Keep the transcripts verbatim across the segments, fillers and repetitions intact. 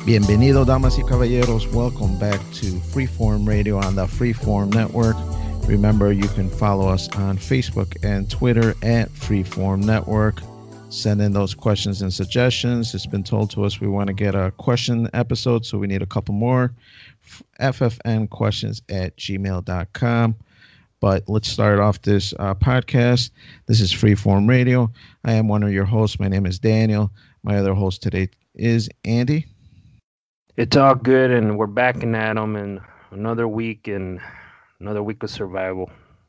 Bienvenido, damas y caballeros. Welcome back to Freeform Radio on the Freeform Network. Remember, you can follow us on Facebook and Twitter at Freeform Network. Send in those questions and suggestions. It's been told to us we want to get a question episode, so we need a couple more. F F N questions at gmail dot com. But let's start off this uh, podcast. This is Freeform Radio. I am one of your hosts. My name is Daniel. My other host today is Andy. It's all good, and we're backing at them, and another week, and another week of survival.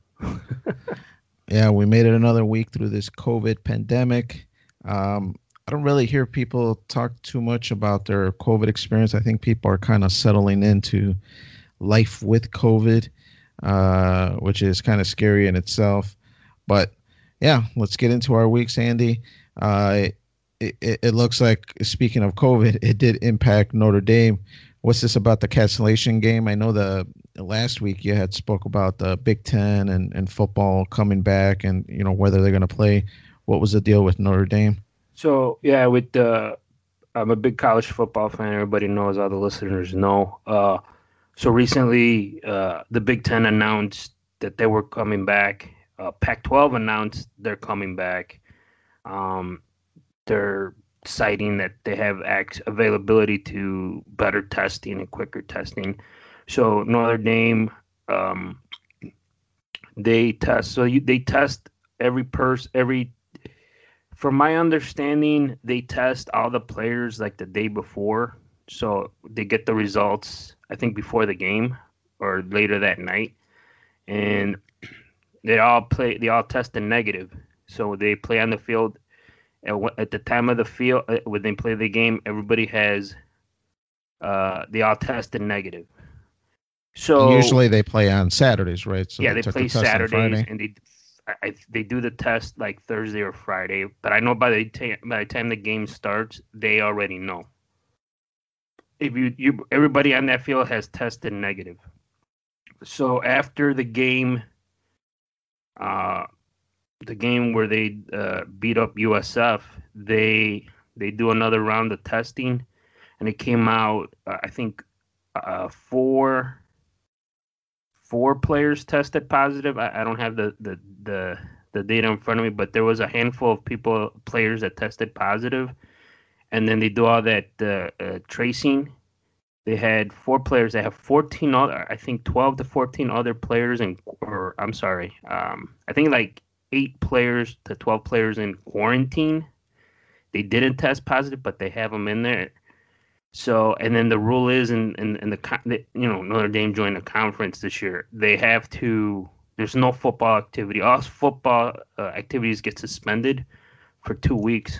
Yeah, we made it another week through this COVID pandemic. Um, I don't really hear people talk too much about their COVID experience. I think people are kind of settling into life with COVID, uh, which is kind of scary in itself. But yeah, let's get into our weeks, Andy. Uh, it, it, it looks like, speaking of COVID, it did impact Notre Dame. What's this about the cancellation game? I know the last week you had spoke about the Big Ten and, and football coming back, and you know whether they're going to play. What was the deal with Notre Dame? So yeah, with the I'm a big college football fan. Everybody knows, all the listeners know. Uh, so recently, uh, the Big Ten announced that they were coming back. Uh, Pac twelve announced they're coming back. Um, they're citing that they have ac- availability to better testing and quicker testing. So Notre Dame, um, they test. So you, they test every person. Every, from my understanding, they test all the players like the day before. So they get the results, I think, before the game or later that night, and they all play. They all tested negative. So they play on the field. At the time of the field, when they play the game, everybody has, uh, they all tested negative. So and usually they play on Saturdays, right? So yeah, they, they took play the test Saturdays, and they, I, they do the test like Thursday or Friday. But I know by the t- by the time the game starts, they already know. If you, you everybody on that field has tested negative. So after the game, uh. the game where they uh, beat up U S F, they they do another round of testing, and it came out. Uh, I think uh, four four players tested positive. I, I don't have the, the the the data in front of me, but there was a handful of people players that tested positive, and then they do all that uh, uh, tracing. They had four players. They have fourteen other. I think twelve to fourteen other players, and or I'm sorry, um, I think like. eight players to twelve players in quarantine. They didn't test positive, but they have them in there. So, and then the rule is, in, in, in the, you know, Notre Dame joined the conference this year. They have to, there's no football activity. All football uh, activities get suspended for two weeks.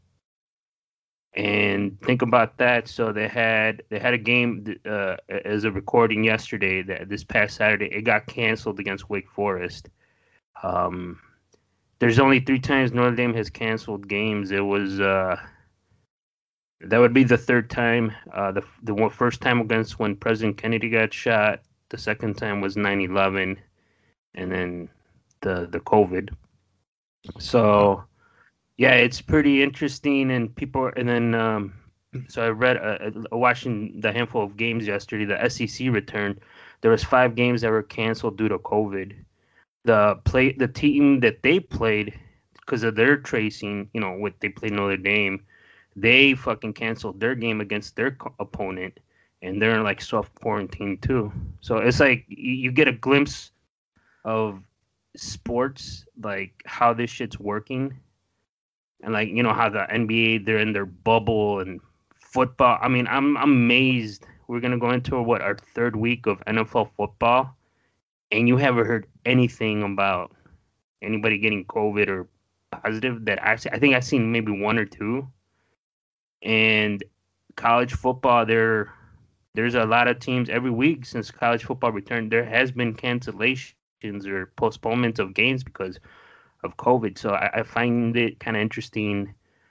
And think about that. So they had they had a game uh, as a recording yesterday, that this past Saturday. It got canceled against Wake Forest. Um, There's only three times Notre Dame has canceled games. It was uh, that would be the third time. Uh, the the one, first time against when President Kennedy got shot. The second time was nine eleven, and then the the COVID. So yeah, it's pretty interesting, and people. And then um, so I read, uh, watching the handful of games yesterday. The S E C returned. There was five games that were canceled due to COVID. The play the team that they played, because of their tracing, you know, what they played Notre Dame, they fucking canceled their game against their co- opponent, and they're in like self quarantine too. So it's like you, you get a glimpse of sports, like how this shit's working, and like, you know, how the N B A, they're in their bubble, and football. I mean, I'm, I'm amazed. We're gonna go into what, our third week of N F L football. And you haven't heard anything about anybody getting COVID or positive. That actually, I think I've seen maybe one or two. And college football, there, there's a lot of teams every week since college football returned. There has been cancellations or postponements of games because of COVID. So I, I find it kind of interesting.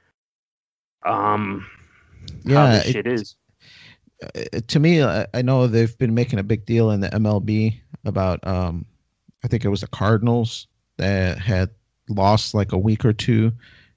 Um, yeah, how this it, shit is. Uh, to me, I, I know they've been making a big deal in the M L B about, um, I think it was the Cardinals that had lost like a week or two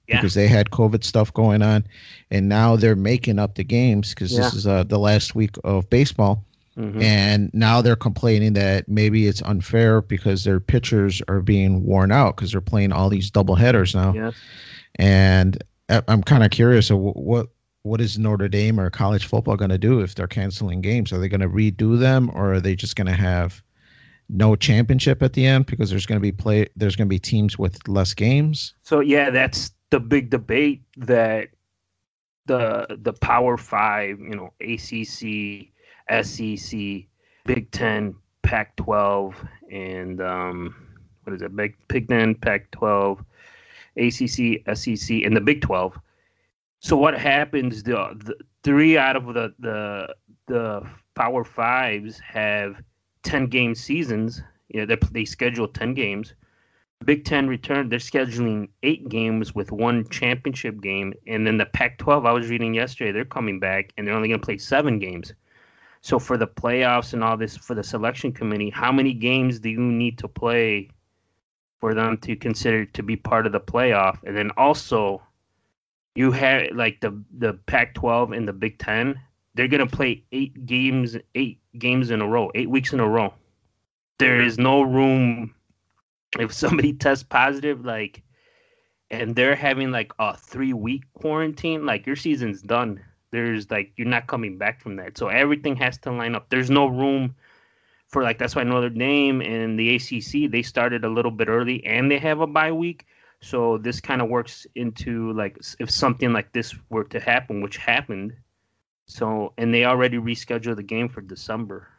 Yeah. because they had COVID stuff going on, and now they're making up the games because Yeah. this is uh, the last week of baseball. Mm-hmm. And now they're complaining that maybe it's unfair because their pitchers are being worn out because they're playing all these double headers now. Yes. And I- I'm kind of curious of wh- what what is Notre Dame or college football going to do if they're canceling games? Are they going to redo them, or are they just going to have no championship at the end because there's going to be play there's going to be teams with less games? So yeah, that's the big debate that the the Power Five, you know, A C C, S E C, Big Ten, Pac twelve, and um, what is it? Big Big Ten, Pac twelve, A C C, S E C, and the Big twelve. So what happens? The, the three out of the the the Power Fives have ten game seasons. You know, they they schedule ten games. Big Ten return. They're scheduling eight games with one championship game, and then the Pac twelve. I was reading yesterday. They're coming back, and they're only going to play seven games. So for the playoffs and all this, for the selection committee, how many games do you need to play for them to consider to be part of the playoff? And then also, you have like the the Pac twelve and the Big Ten. They're going to play eight games, eight games in a row, eight weeks in a row. There is no room. If somebody tests positive, like, and they're having like a three week quarantine, like your season's done. There's like, you're not coming back from that. So everything has to line up. There's no room for like, that's why Notre Dame and the A C C, they started a little bit early and they have a bye week. So this kind of works into like, if something like this were to happen, which happened. So, and they already rescheduled the game for December.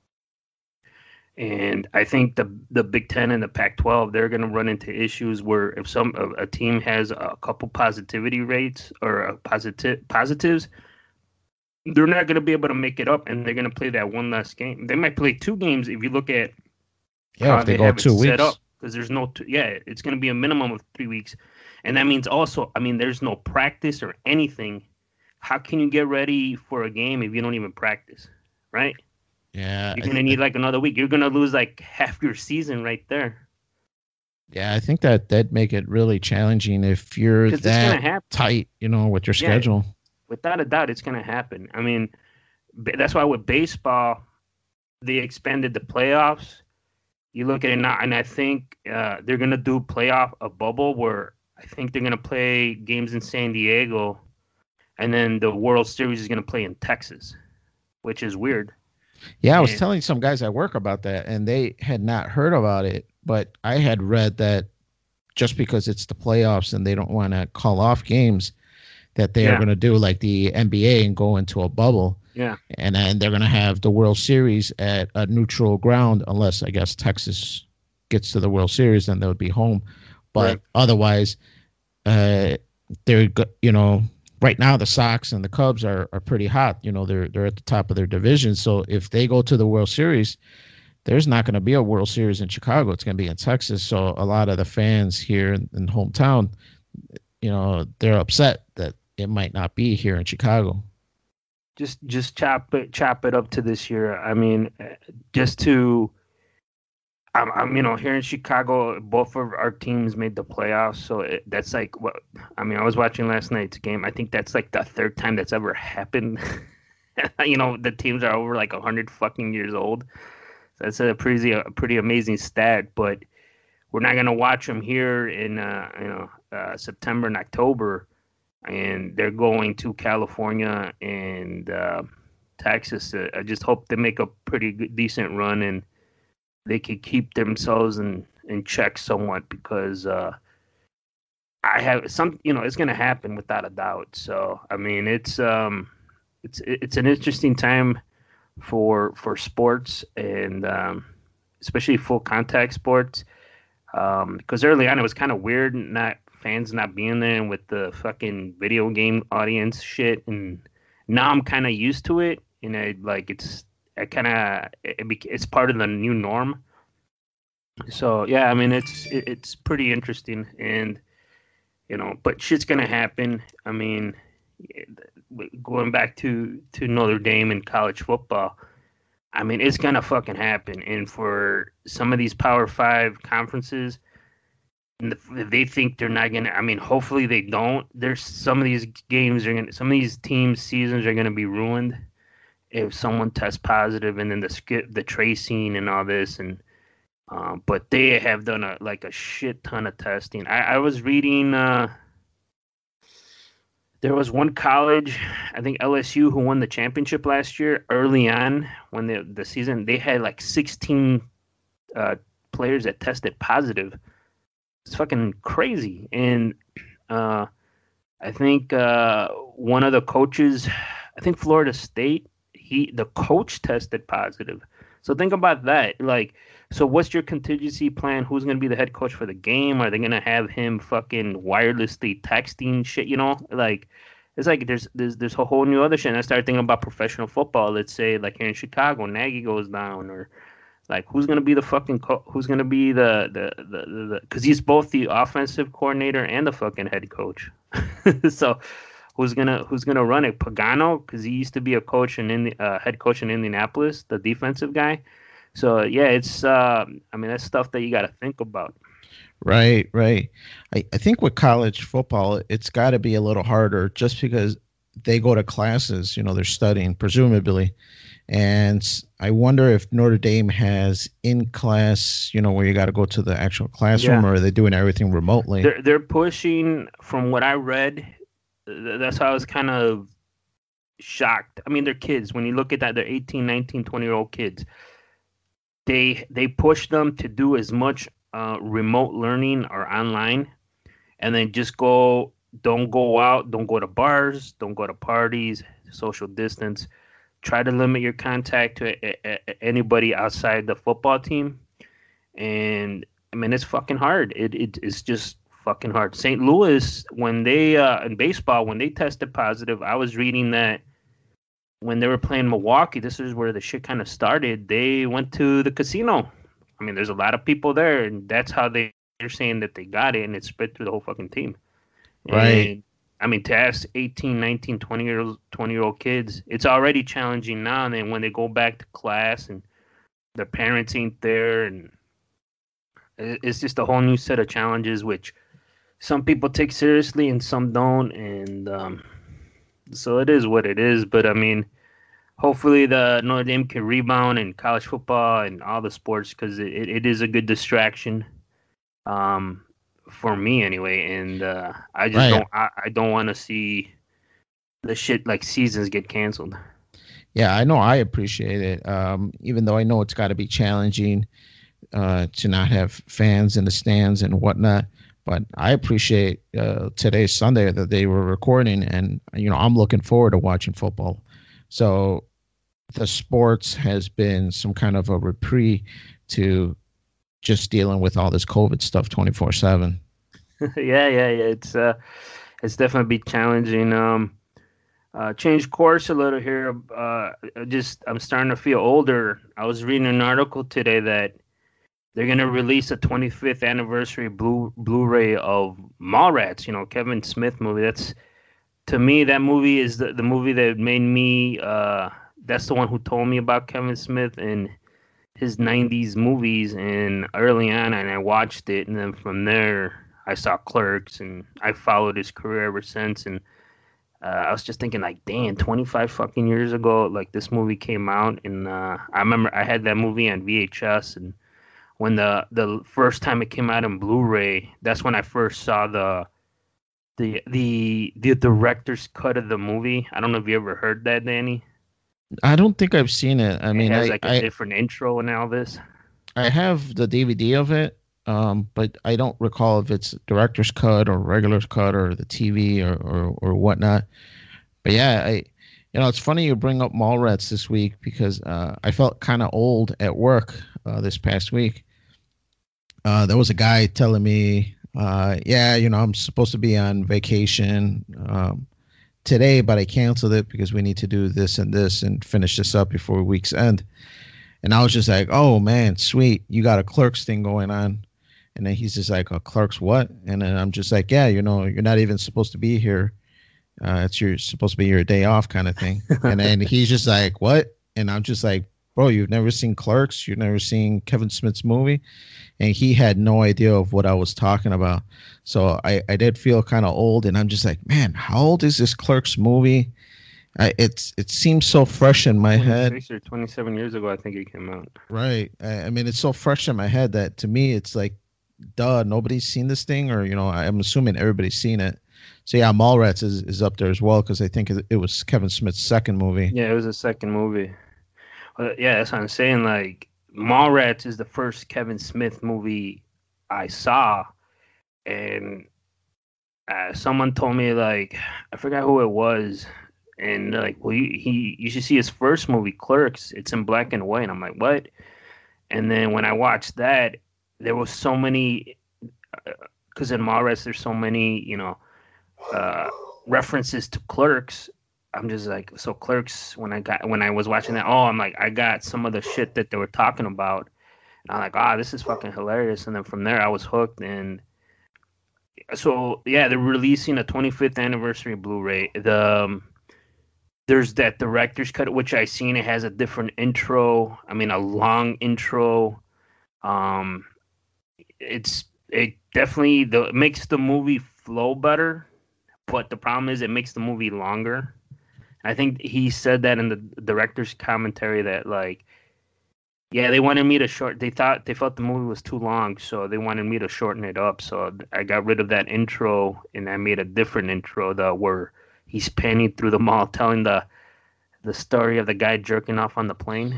And I think the the Big Ten and the Pac twelve, they're going to run into issues where if some a team has a couple positivity rates or a positive positives, they're not going to be able to make it up, and they're going to play that one last game. They might play two games if you look at Yeah, how if they, they go have it two set weeks. up, because there's no t- yeah, it's going to be a minimum of three weeks, and that means also, I mean, there's no practice or anything. How can you get ready for a game if you don't even practice, right? Yeah, You're I, gonna need like another week. You're gonna lose like half your season right there. yeah, I think that that'd make it really challenging if you're 'Cause it's gonna that happen. tight, you know, with your Yeah. schedule. Without a doubt, it's gonna happen. I mean, ba- that's why with baseball, they expanded the playoffs. You look at it now, and I think uh, they're gonna do playoff a bubble where I think they're gonna play games in San Diego, and then the World Series is gonna play in Texas, which is weird. Yeah, I was And- telling some guys at work about that, and they had not heard about it. But I had read that just because it's the playoffs and they don't want to call off games, that they are Yeah. going to do like the N B A and go into a bubble. Yeah. And then they're going to have the World Series at a neutral ground, unless I guess Texas gets to the World Series, then they would be home. But Right. otherwise, uh, they're go- you know. Right now, the Sox and the Cubs are, are pretty hot. You know, they're they're at the top of their division. So if they go to the World Series, there's not going to be a World Series in Chicago. It's going to be in Texas. So a lot of the fans here in, in hometown, you know, they're upset that it might not be here in Chicago. just just chop it chop it up to this year. I mean, uh, just to I'm, I'm you know here in Chicago, both of our teams made the playoffs, so it, that's like what I mean. I was watching last night's game. I think that's like the third time that's ever happened. You know, the teams are over like a hundred fucking years old. So that's a pretty a pretty amazing stat. But we're not gonna watch them here in uh, you know uh, September and October, and they're going to California and uh, Texas. Uh, I just hope they make a pretty good, decent run and they could keep themselves in, in check somewhat, because uh, I have some, you know, it's going to happen without a doubt. So, I mean, it's um, it's it's an interesting time for for sports, and um, especially full contact sports. Um, because early on it was kind of weird not fans not being there, and with the fucking video game audience shit, and now I'm kind of used to it, and I like it's I kind of it, it's part of the new norm. So yeah, I mean it's it, it's pretty interesting, and you know, but shit's gonna happen. I mean, going back to to Notre Dame and college football, I mean, it's gonna fucking happen. And for some of these Power Five conferences, And if they think they're not gonna, I mean, hopefully they don't. There's some of these games are gonna, some of these teams' seasons are gonna be ruined if someone tests positive, and then the skip, the tracing, and all this, and um, but they have done a like a shit ton of testing. I, I was reading. Uh, there was one college, I think L S U, who won the championship last year. Early on, when the the season, they had like sixteen uh, players that tested positive. It's fucking crazy. And uh, I think uh, one of the coaches, I think Florida State, he the coach tested positive. So think about that. Like, so what's your contingency plan? Who's going to be the head coach for the game? Are they going to have him fucking wirelessly texting shit, you know? Like, it's like there's there's there's a whole new other shit. And I started thinking about professional football. Let's say, like here in Chicago, Nagy goes down, or like who's going to be the fucking co- who's going to be the the the the because he's both the offensive coordinator and the fucking head coach. So who's gonna who's gonna run it? Pagano, because he used to be a coach in Indi- uh, head coach in Indianapolis, the defensive guy. So yeah, it's uh, I mean that's stuff that you got to think about. Right, right. I, I think with college football, it's got to be a little harder just because they go to classes, you know, they're studying, presumably. And I wonder if Notre Dame has in-class, you know, where you got to go to the actual classroom, Yeah. or are they doing everything remotely? They're they're pushing, from what I read. th- That's how I was kind of shocked. I mean, they're kids. When you look at that, they're eighteen, nineteen, twenty year old kids. They they push them to do as much uh, remote learning or online, and then just go. Don't go out. Don't go to bars. Don't go to parties. Social distance. Try to limit your contact to a, a, a- anybody outside the football team. And I mean, it's fucking hard. It, it it's just fucking hard. Saint Louis, when they uh, in baseball, when they tested positive, I was reading that when they were playing Milwaukee, this is where the shit kind of started. They went to the casino. I mean, there's a lot of people there, and that's how they, they're saying that they got it, and it spread through the whole fucking team. Right. And I mean, to ask eighteen, nineteen, twenty year old twenty year old kids, it's already challenging now. And then when they go back to class and their parents ain't there, and it's just a whole new set of challenges, which some people take seriously and some don't. And um, so it is what it is. But I mean, hopefully the Notre Dame can rebound in college football and all the sports, because it, it, it is a good distraction. Um, for me anyway, and uh, I just Right. don't I, I don't want to see the shit like seasons get canceled. Yeah, I know I appreciate it. Um, even though I know it's got to be challenging uh, to not have fans in the stands and whatnot. But I appreciate uh, today's Sunday that they were recording, and you know I'm looking forward to watching football. So the sports has been some kind of a reprieve to just dealing with all this COVID stuff twenty-four seven. Yeah, yeah, yeah. It's uh, it's definitely be challenging. Um, uh, change course a little here. Uh, just I'm starting to feel older. I was reading an article today that they're gonna release a twenty-fifth anniversary Blu Blu-ray of Mallrats. You know, Kevin Smith movie. That's, to me, that movie is the, the movie that made me. Uh, that's the one who told me about Kevin Smith and his nineties movies, and early on, and I watched it, and then from there I saw Clerks, and I followed his career ever since. And uh, I was just thinking, like, damn, twenty-five fucking years ago, like, this movie came out. And uh, I remember I had that movie on V H S, and when the the first time it came out in Blu-ray, that's when I first saw the the the the director's cut of the movie. I don't know if you ever heard that, Danny. I don't think I've seen it. I It mean, has I like a I, different intro and all this. I have the D V D of it, um, but I don't recall if it's director's cut or regular cut or the T V or or, or whatnot. But yeah, I, you know, it's funny you bring up Mallrats this week because uh, I felt kind of old at work uh, this past week. Uh, there was a guy telling me, uh, yeah, you know, I'm supposed to be on vacation um, today, but I canceled it because we need to do this and this and finish this up before week's end. And I was just like, oh man, sweet, you got a Clerks thing going on. And then he's just like, a Clerks what? And then I'm just like, yeah, you know, you're not even supposed to be here. Uh, it's your supposed to be your day off kind of thing. And then he's just like, what? And I'm just like, bro, you've never seen Clerks, you've never seen Kevin Smith's movie, and he had no idea of what I was talking about. So I, I did feel kind of old, and I'm just like, man, how old is this Clerks movie? I, it's it seems so fresh in my head. twenty-six or twenty-seven years ago, I think it came out. Right. I, I mean, it's so fresh in my head that to me, it's like, duh, nobody's seen this thing, or you know, I'm assuming everybody's seen it. So yeah, Mallrats is, is up there as well because I think it, it was Kevin Smith's second movie. Yeah, it was a second movie. Uh, yeah, that's what I'm saying. Like, Mallrats is the first Kevin Smith movie I saw, and uh, someone told me, like, I forgot who it was, and they're like, well, you, he you should see his first movie, Clerks. It's in black and white. And I'm like, what? And then when I watched that, there was so many, because uh, in Mallrats there's so many, you know, uh, references to Clerks. I'm just like, so Clerks. When I got when I was watching that, oh, I'm like, I got some of the shit that they were talking about. And I'm like, ah, oh, this is fucking hilarious. And then from there, I was hooked. And so yeah, they're releasing a twenty-fifth anniversary Blu-ray. The um, there's that director's cut, which I seen. It has a different intro. I mean, a long intro. Um, it's it definitely the it makes the movie flow better, but the problem is it makes the movie longer. I think he said that in the director's commentary that, like, yeah, they wanted me to short. They thought they felt the movie was too long, so they wanted me to shorten it up. So I got rid of that intro and I made a different intro, the where he's panning through the mall, telling the the story of the guy jerking off on the plane.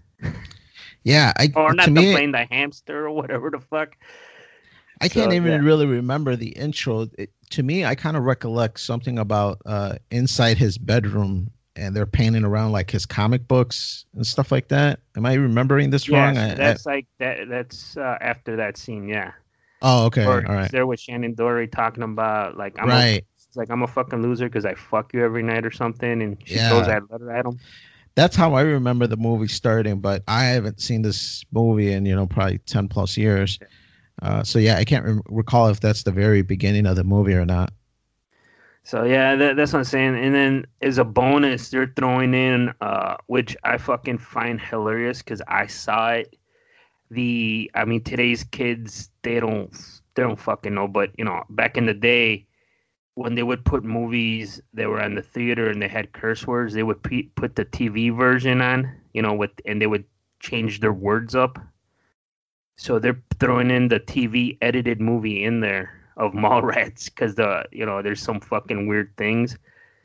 Yeah, I or not to the me, plane, the hamster or whatever the fuck. I can't So, even yeah. really remember the intro. It, to me, I kind of recollect something about uh, inside his bedroom, and they're painting around like his comic books and stuff like that. Am I remembering this Yeah, wrong? so I, that's I, like that. That's uh, after that scene, yeah. oh, okay, Or all he's right, there with Shannon Doherty talking about, like, I'm a right, it's like I'm a fucking loser because I fuck you every night or something, and she throws yeah. that letter at him. That's how I remember the movie starting. But I haven't seen this movie in you know probably ten plus years. Uh, so yeah, I can't re- recall if that's the very beginning of the movie or not. So yeah, that, that's what I'm saying. And then as a bonus, they're throwing in, uh, which I fucking find hilarious because I saw it. The I mean, today's kids, they don't they don't fucking know, but you know, back in the day, when they would put movies that were in the theater and they had curse words, they would pe- put the T V version on, you know, with and they would change their words up. So they're throwing in the T V edited movie in there of Mallrats because the you know there's some fucking weird things.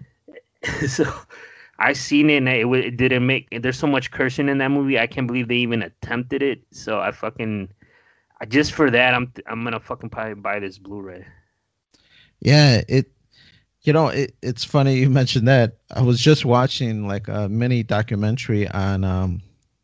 So I seen it and it, it didn't make. There's so much cursing in that movie. I can't believe they even attempted it. So I fucking just for that I'm I'm gonna fucking probably buy this Blu-ray. Yeah, it you know it, it's funny you mentioned that. I was just watching like a mini documentary on um,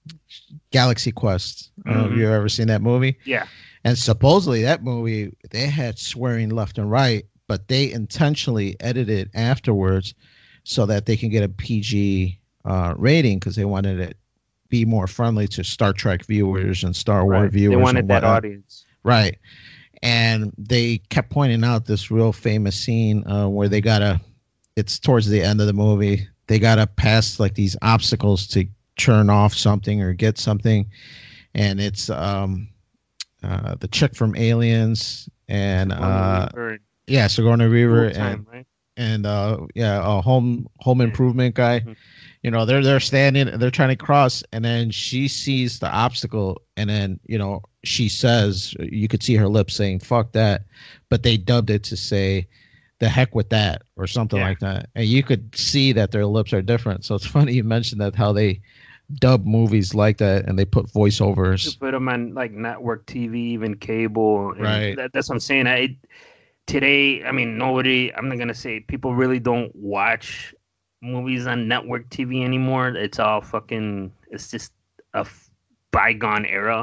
Galaxy Quest. I don't know if Mm-hmm. you've ever seen that movie. Yeah. And supposedly that movie they had swearing left and right, but they intentionally edited afterwards so that they can get a P G uh, rating because they wanted it be more friendly to Star Trek viewers and Star Wars Right. They viewers wanted and that whatnot. audience. Right. And they kept pointing out this real famous scene uh, where they gotta. It's towards the end of the movie. They gotta pass like these obstacles to turn off something or get something, and it's um uh, the chick from Aliens and uh, yeah, Sigourney Weaver and Time, right? and uh, yeah, a home home Yeah. improvement guy. Mhm. You know, they're they're standing, they're trying to cross, and then she sees the obstacle, and then you know she says, you could see her lips saying "fuck that," but they dubbed it to say "the heck with that" or something Yeah. like that, and you could see that their lips are different. So it's funny you mentioned that how they dub movies like that and they put To voiceovers. put them on like network T V, even cable, and Right. that, that's what I'm saying. I today, I mean, nobody. I'm not gonna say people really don't watch movies on network T V anymore. It's all fucking. It's just a f- bygone era.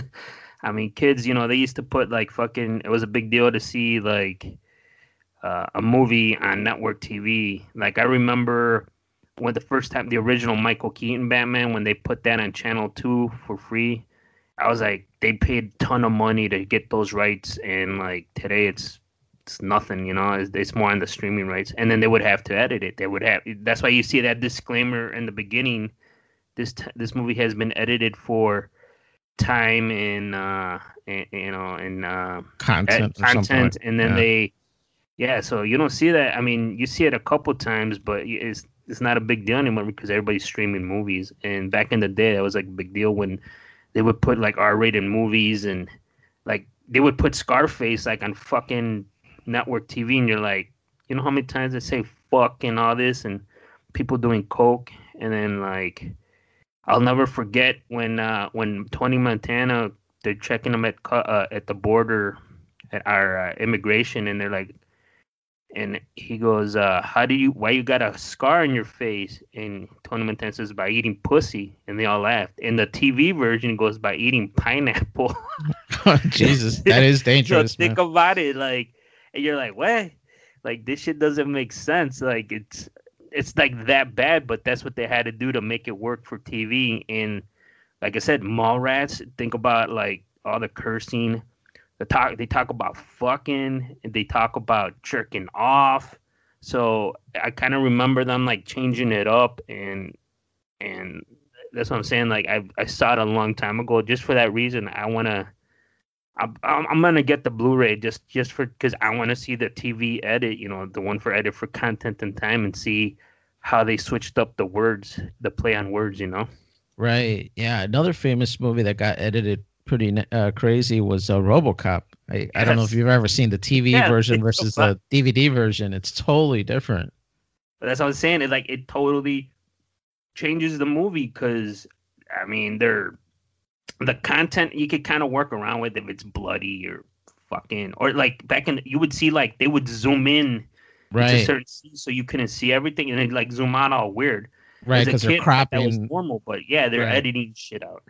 I mean, kids, you know, they used to put like fucking. It was a big deal to see like uh, a movie on network T V. Like I remember when the first time the original Michael Keaton Batman, when they put that on Channel Two for free, I was like, they paid a ton of money to get those rights, and like today it's it's nothing, you know. It's, it's more on the streaming rights, and then they would have to edit it. They would have. That's why you see that disclaimer in the beginning this t- this movie has been edited for time and uh and, you know and uh Content or something content, like and then yeah. they yeah. So you don't see that. I mean, you see it a couple times, but it's it's not a big deal anymore because everybody's streaming movies. And back in the day, that was like a big deal when they would put like R-rated movies, and like they would put Scarface like on fucking network T V, and you're like, you know how many times they say fuck and all this, and people doing coke, and then like I'll never forget when uh when Tony Montana, they're checking him at cu- uh, at the border at our uh, immigration, and they're like, and he goes, uh, "How do you? Why you got a scar on your face?" And Tony Montana says, "By eating pussy," and they all laughed. And the T V version goes, "By eating pineapple." Jesus, that is dangerous, So think man. about it, like, and you're like, "What? Like this shit doesn't make sense. Like it's it's like that bad, but that's what they had to do to make it work for T V." And like I said, Mallrats. Think about like all the cursing. They talk they talk about fucking, and they talk about jerking off. So I kind of remember them like changing it up, and and that's what I'm saying. Like I I saw it a long time ago. Just for that reason, I wanna I'm I'm gonna get the Blu-ray just just for because I want to see the T V edit. You know, the one for edit for content and time, and see how they switched up the words, the play on words. You know. Right. Yeah. Another famous movie that got edited pretty uh, crazy was uh, RoboCop. I, I don't know if Yes. you've ever seen the T V Yeah. version Think versus about the D V D version. It's totally different. But that's what I'm saying. It's like it totally changes the movie because I mean they're the content you could kind of work around with if it's bloody or fucking or like back in you would see like they would zoom in into Right. certain scenes so you couldn't see everything and then like zoom out all weird. Right. As a Because they're kid, I thought that was cropping. normal, but yeah, they're Right. editing shit out.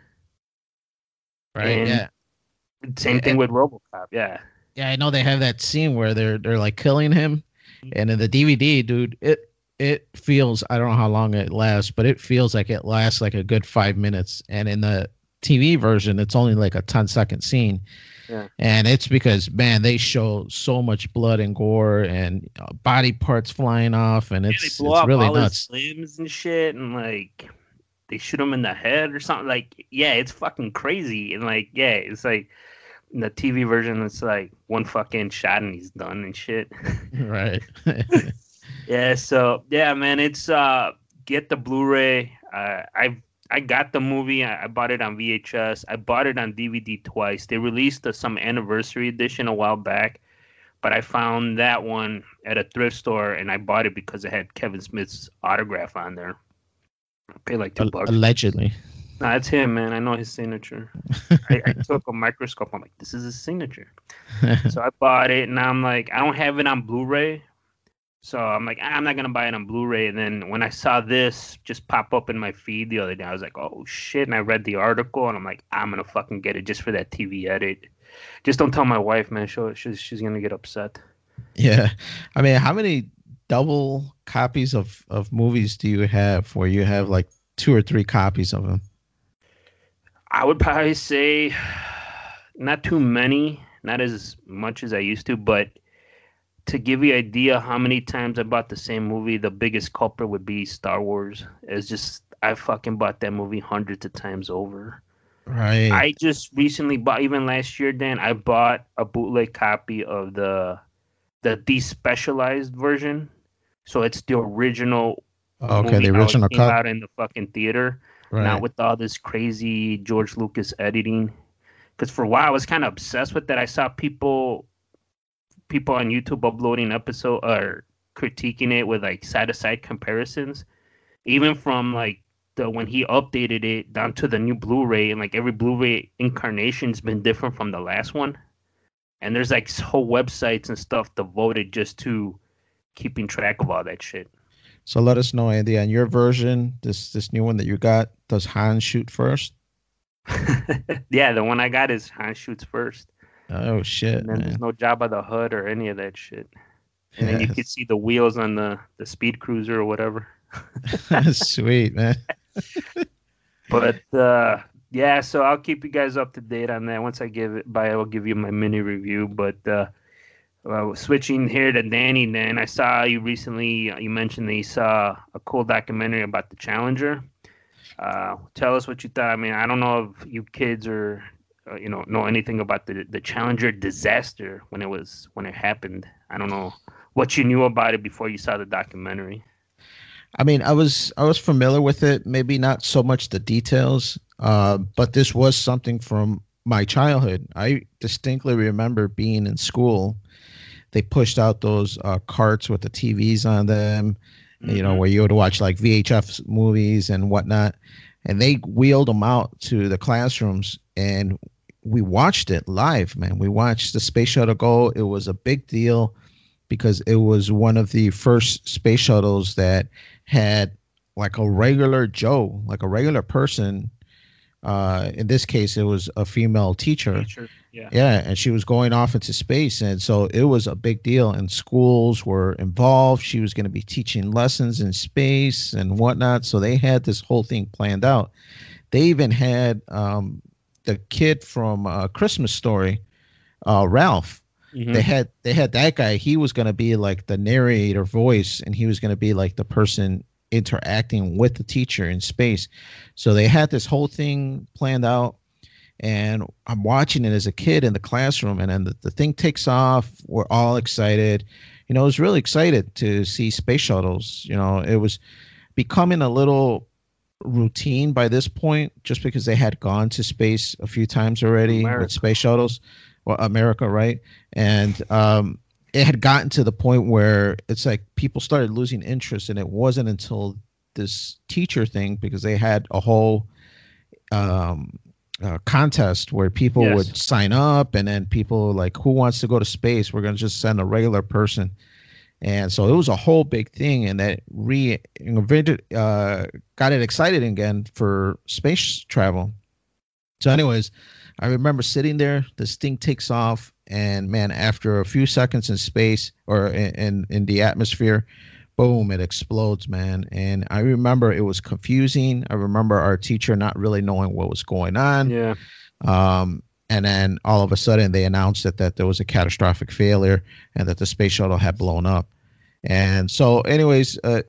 Right. And Yeah. same thing And, with RoboCop. Yeah. yeah, I know they have that scene where they're they're like killing him, and in the D V D, dude, it it feels I don't know how long it lasts, but it feels like it lasts like a good five minutes, and in the T V version, it's only like a ten second scene, Yeah. and it's because man, they show so much blood and gore and uh, body parts flying off, and Yeah, they it's blow it's up really all his nuts. limbs and shit, and like they shoot him in the head or something. Like, yeah, it's fucking crazy. And like, yeah, it's like in the T V version, it's like one fucking shot and he's done and shit. Right. Yeah, so yeah, man, it's uh, get the Blu-ray. Uh, I I got the movie. I, I bought it on V H S. I bought it on D V D twice. They released uh, some anniversary edition a while back, but I found that one at a thrift store and I bought it because it had Kevin Smith's autograph on there. I paid like two bucks. Allegedly. No, that's him, man. I know his signature. I, I took a microscope. I'm like, this is his signature. So I bought it, and I'm like, I don't have it on Blu-ray. So I'm like, I'm not gonna buy it on Blu-ray. And then when I saw this just pop up in my feed the other day, I was like, oh shit! And I read the article, and I'm like, I'm gonna fucking get it just for that T V edit. Just don't tell my wife, man. She'll, she's she's gonna get upset. Yeah. I mean, how many double copies of, of movies do you have where you have like two or three copies of them? I would probably say not too many, not as much as I used to, but to give you an idea how many times I bought the same movie, the biggest culprit would be Star Wars. It's just I fucking bought that movie hundreds of times over. Right. I just recently bought, even last year, Dan, I bought a bootleg copy of the the despecialized version. So it's the original Okay, movie the how it original came cut. out in the fucking theater, not Right. with all this crazy George Lucas editing. Because for a while I was kind of obsessed with that. I saw people people on YouTube uploading episode or critiquing it with like side to side comparisons, even from like the when he updated it down to the new Blu-ray, and like every Blu-ray incarnation's been different from the last one. And there's like whole websites and stuff devoted just to keeping track of all that shit. So let us know, Andy, on your version, this this new one that you got, does Han shoot first? Yeah, the one I got is Han shoots first. Oh shit, And then there's man. no Jabba the Hutt or any of that shit. And then you Yes. could see the wheels on the, the speed cruiser or whatever. Sweet, man. But uh, yeah, so I'll keep you guys up to date on that. Once I give it by, I will give you my mini review. But uh, uh, switching here to Danny, Dan, I saw you recently. You mentioned that you saw a cool documentary about the Challenger. Uh, tell us what you thought. I mean, I don't know if you kids or uh, you know know anything about the the Challenger disaster when it was when it happened. I don't know what you knew about it before you saw the documentary. I mean, I was I was familiar with it, maybe not so much the details, uh, but this was something from my childhood. I distinctly remember being in school. They pushed out those uh, carts with the T Vs on them, mm-hmm. you know, where you would watch like V H S movies and whatnot. And they wheeled them out to the classrooms, and we watched it live, man. We watched the space shuttle go. It was a big deal because it was one of the first space shuttles that had like a regular Joe, like a regular person. Uh, in this case, it was a female teacher. teacher. Yeah. Yeah, and she was going off into space, and so it was a big deal. And schools were involved. She was going to be teaching lessons in space and whatnot. So they had this whole thing planned out. They even had um, the kid from uh, Christmas Story, uh, Ralph. Mm-hmm. They had they had that guy. He was going to be like the narrator voice, and he was going to be like the person interacting with the teacher in space. So they had this whole thing planned out. And I'm watching it as a kid in the classroom, and then the, the thing takes off. We're all excited. You know, I was really excited to see space shuttles. You know, it was becoming a little routine by this point, just because they had gone to space a few times already America. with space shuttles. Well, America, right? And um, it had gotten to the point where it's like people started losing interest, and it wasn't until this teacher thing, because they had a whole um, uh, contest where people yes. would sign up, and then people like, who wants to go to space? We're going to just send a regular person. And so it was a whole big thing, and that re uh, got it excited again for space travel. So anyways, I remember sitting there, this thing takes off, and man, after a few seconds in space or in, in, in the atmosphere, boom, it explodes, man. And I remember it was confusing. I remember our teacher not really knowing what was going on. Yeah. Um, and then all of a sudden they announced that, that there was a catastrophic failure and that the space shuttle had blown up. And so anyways, uh,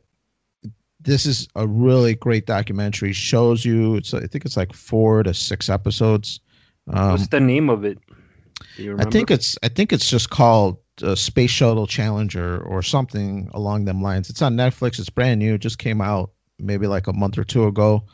this is a really great documentary. Shows you, it's, I think it's like four to six episodes. Um, What's the name of it? Do you remember? I think it's I think it's just called uh, Space Shuttle Challenger or something along them lines. It's on Netflix. It's brand new. It just came out maybe like a month or two ago,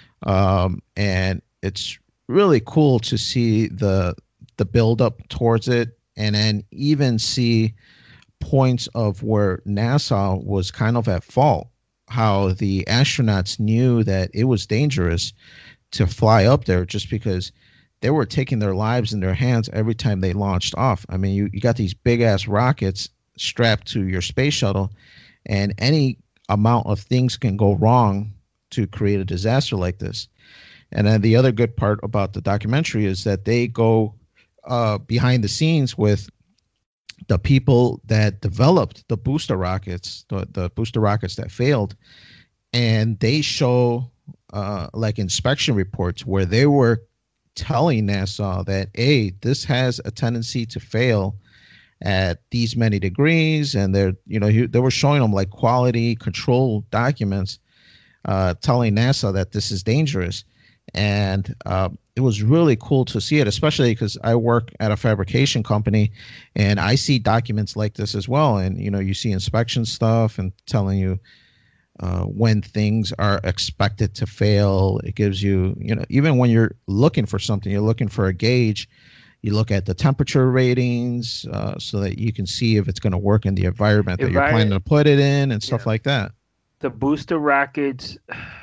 um, and it's really cool to see the the build up towards it, and then even see points of where NASA was kind of at fault. How the astronauts knew that it was dangerous to fly up there, just because they were taking their lives in their hands every time they launched off. I mean, you, you got these big ass rockets strapped to your space shuttle, and any amount of things can go wrong to create a disaster like this. And then the other good part about the documentary is that they go uh, behind the scenes with the people that developed the booster rockets, the, the booster rockets that failed, and they show uh, like inspection reports where they were telling NASA that, hey, this has a tendency to fail at these many degrees, and they're, you know, they were showing them like quality control documents, uh, telling NASA that this is dangerous. And uh, it was really cool to see it, especially because I work at a fabrication company, and I see documents like this as well. And you know, you see inspection stuff and telling you Uh, when things are expected to fail. It gives you, you know, even when you're looking for something, you're looking for a gauge, you look at the temperature ratings uh, so that you can see if it's going to work in the environment that if you're I, planning to put it in and stuff yeah. like that. The booster rockets,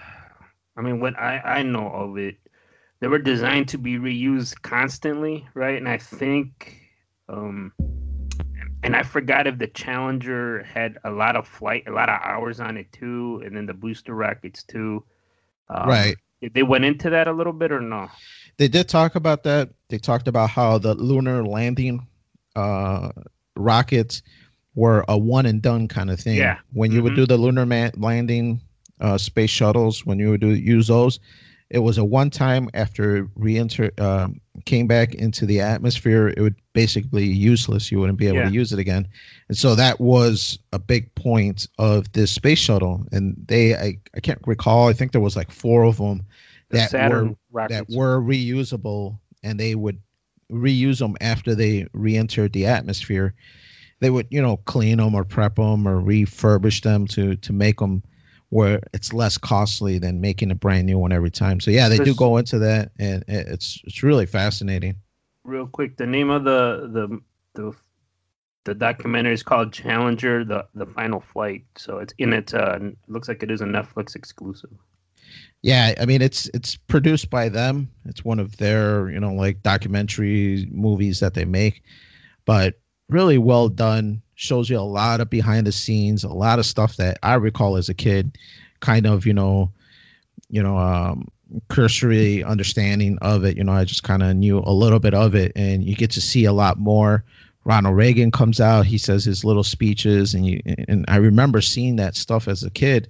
I mean, what I, I know of it, they were designed to be reused constantly, right? And I think... Um, And I forgot if the Challenger had a lot of flight, a lot of hours on it too, and then the booster rockets too. Um, right. They went into that a little bit or no? They did talk about that. They talked about how the lunar landing uh, rockets were a one and done kind of thing. Yeah. When you mm-hmm. would do the lunar man- landing uh, space shuttles, when you would do use those, it was a one time after re-enter, um, came back into the atmosphere, it would basically be useless. You wouldn't be able Yeah. to use it again. And so that was a big point of this space shuttle. And they, I, I can't recall, I think there was like four of them The that Saturn were that rockets. were reusable, and they would reuse them after they re-entered the atmosphere. They would, you know, clean them or prep them or refurbish them to to make them where it's less costly than making a brand new one every time. So yeah, they do This go into that, and it- it's it's really fascinating. real quick. The name of the the the the documentary is called Challenger: The the Final Flight. So it's in it. Uh, looks like it is a Netflix exclusive. Yeah, I mean it's it's produced by them. It's one of their, you know, like documentary movies that they make, but really well done. Shows you a lot of behind the scenes, a lot of stuff that I recall as a kid, kind of, you know, you know, um, cursory understanding of it. You know, I just kind of knew a little bit of it, and you get to see a lot more. Ronald Reagan comes out, he says his little speeches, and you and I remember seeing that stuff as a kid,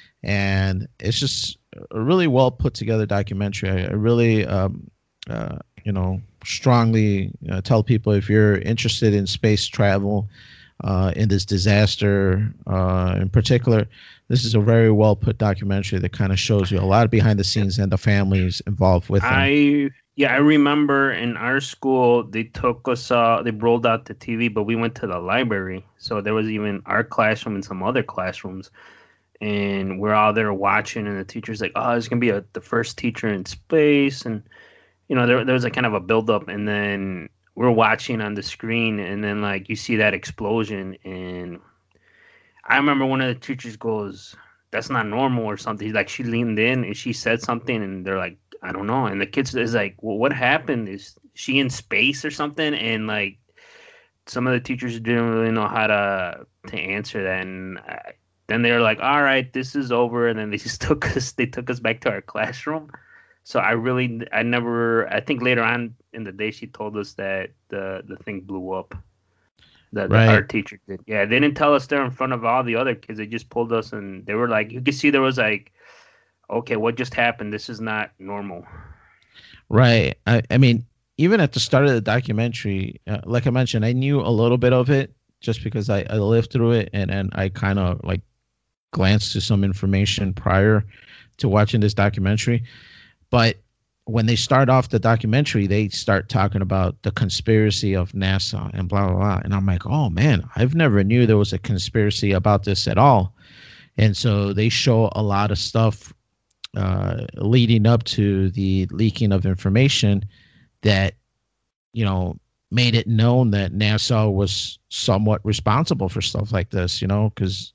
and it's just a really well put together documentary. I, I really, um, uh, you know, strongly uh, tell people if you're interested in space travel, uh, in this disaster uh, in particular, this is a very well put documentary that kind of shows you a lot of behind the scenes and the families involved with them. I yeah, I remember in our school they took us uh they rolled out the T V, but we went to the library. So there was even our classroom and some other classrooms, and we're all there watching, and the teacher's like, "Oh, it's gonna be a, the first teacher in space," and you know there there was a kind of a build up, and then we're watching on the screen, and then like you see that explosion, and I remember one of the teachers goes, "That's not normal" or something. Like she leaned in and she said something, and they're like, "I don't know." And the kids is like, "Well, what happened? Is she in space or something?" And like some of the teachers didn't really know how to to answer that, and I, then they were like, "All right, this is over," and then they just took us. They took us back to our classroom. So I really, I never. I think later on in the day, she told us that the the thing blew up. The, the Right. art teacher did. Yeah, they didn't tell us there in front of all the other kids. They just pulled us, and they were like, you could see there was like, okay, what just happened? This is not normal. Right. I, I mean, even at the start of the documentary, uh, like I mentioned, I knew a little bit of it just because I, I lived through it, and, and I kind of like glanced to some information prior to watching this documentary. But when they start off the documentary, they start talking about the conspiracy of NASA and blah, blah, blah. And I'm like, oh, man, I've never knew there was a conspiracy about this at all. And so they show a lot of stuff uh, leading up to the leaking of information that, you know, made it known that NASA was somewhat responsible for stuff like this, you know, because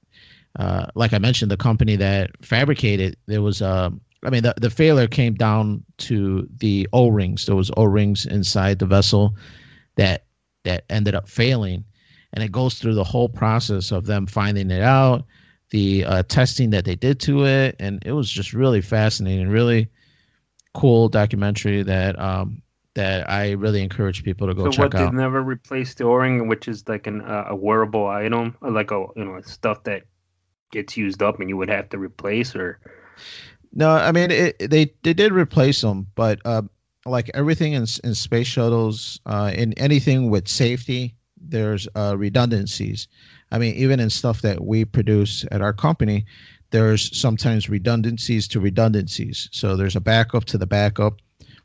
uh, like I mentioned, the company that fabricated, there was a, I mean, the, the failure came down to the O-rings. There was O-rings inside the vessel that that ended up failing, and it goes through the whole process of them finding it out, the uh, testing that they did to it, and it was just really fascinating, really cool documentary that um, that I really encourage people to go So check what? They out. never replaced the O-ring, which is like an uh, a wearable item, like a you know stuff that gets used up and you would have to replace, or No, I mean it, they they did replace them, but uh, like everything in in space shuttles, uh, in anything with safety, there's uh, redundancies. I mean, even in stuff that we produce at our company, there's sometimes redundancies to redundancies. So there's a backup to the backup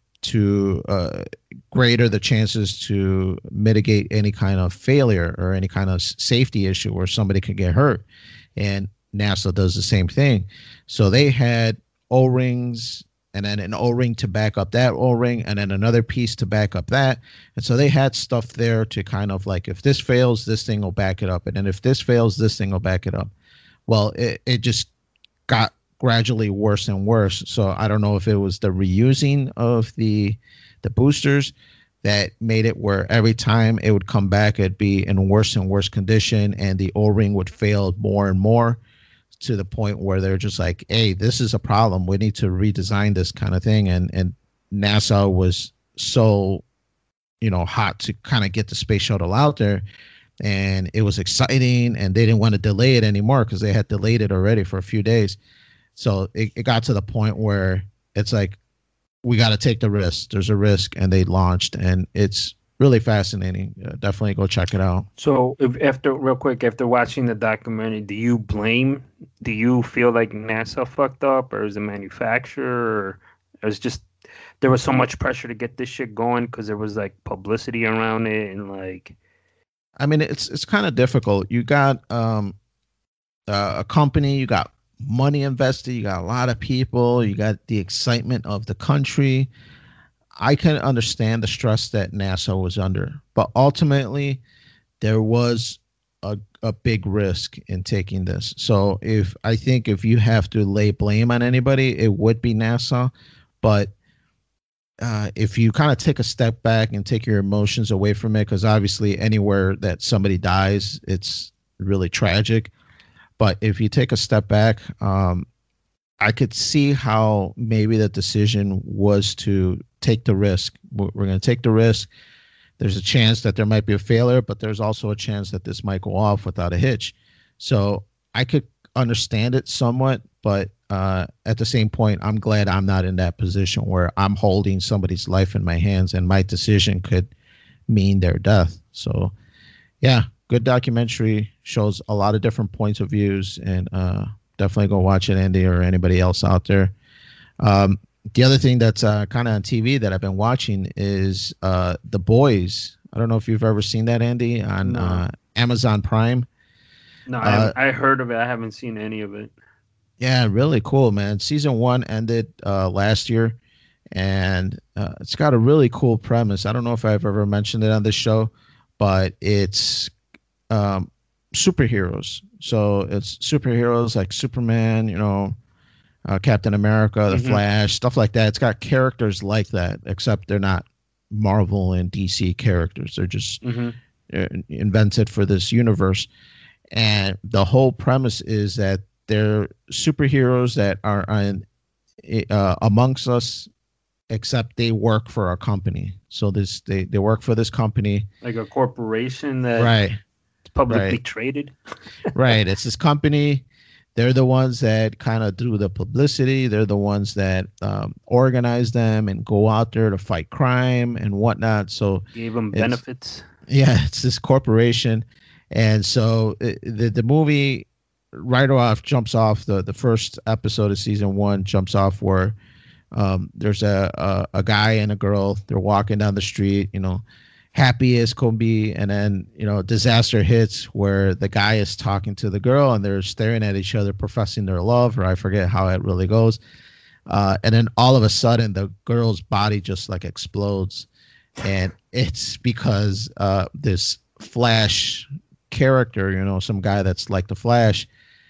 to uh, greater the chances to mitigate any kind of failure or any kind of s- safety issue where somebody could get hurt. And NASA does the same thing. So they had O-rings and then an O-ring to back up that O-ring and then another piece to back up that. And so they had stuff there to kind of like, if this fails, this thing will back it up. And then if this fails, this thing will back it up. Well, it, it just got gradually worse and worse. So I don't know if it was the reusing of the the boosters that made it where every time it would come back, it'd be in worse and worse condition, and the O-ring would fail more and more to the point where they're just like, "Hey, this is a problem. We need to redesign this kind of thing." And and NASA was so, you know, hot to kind of get the space shuttle out there, and it was exciting, and they didn't want to delay it anymore because they had delayed it already for a few days. So it, it got to the point where it's like we got to take the risk. There's a risk, and they launched, and it's really fascinating. Uh, definitely go check it out. So, if after real quick, after watching the documentary, do you blame? Do you feel like NASA fucked up, or is the manufacturer, or it's just there was so much pressure to get this shit going because there was like publicity around it and like. I mean, it's it's kind of difficult. You got um, uh, a company, you got money invested, you got a lot of people, you got the excitement of the country. I can understand the stress that NASA was under, but ultimately there was a, a big risk in taking this. So if I think if you have to lay blame on anybody, it would be NASA. But uh, if you kind of take a step back and take your emotions away from it, because obviously anywhere that somebody dies, it's really tragic. But if you take a step back, um, I could see how maybe the decision was to take the risk. We're going to take the risk. There's a chance that there might be a failure, but there's also a chance that this might go off without a hitch. So I could understand it somewhat, but uh, at the same point, I'm glad I'm not in that position where I'm holding somebody's life in my hands and my decision could mean their death. So, yeah, good documentary, shows a lot of different points of views, and uh, definitely go watch it, Andy, or anybody else out there. Um, the other thing that's uh, kind of on T V that I've been watching is uh, The Boys. I don't know if you've ever seen that, Andy, on no. uh, Amazon Prime. No, I, uh, I heard of it. I haven't seen any of it. Yeah, really cool, man. Season one ended uh, last year, and uh, it's got a really cool premise. I don't know if I've ever mentioned it on this show, but it's um, superheroes. So it's superheroes like Superman, you know, uh, Captain America, The mm-hmm. Flash, stuff like that. It's got characters like that, except they're not Marvel and D C characters. They're just mm-hmm. invented for this universe. And the whole premise is that they're superheroes that are in, uh, amongst us, except they work for a company. So this they, they work for this company. Like a corporation that right. is publicly right. traded. Right. It's this company. They're the ones that kind of do the publicity. They're the ones that um, organize them and go out there to fight crime and whatnot. So gave them benefits. Yeah, it's this corporation. And so it, the the movie right off jumps off the, the first episode of season one jumps off where um, there's a, a a guy and a girl. They're walking down the street, you know, happy as can be, and then you know disaster hits where the guy is talking to the girl and they're staring at each other, professing their love, or I forget how it really goes. Uh, and then all of a sudden, the girl's body just like explodes, and it's because uh, this Flash character, you know, some guy that's like the Flash,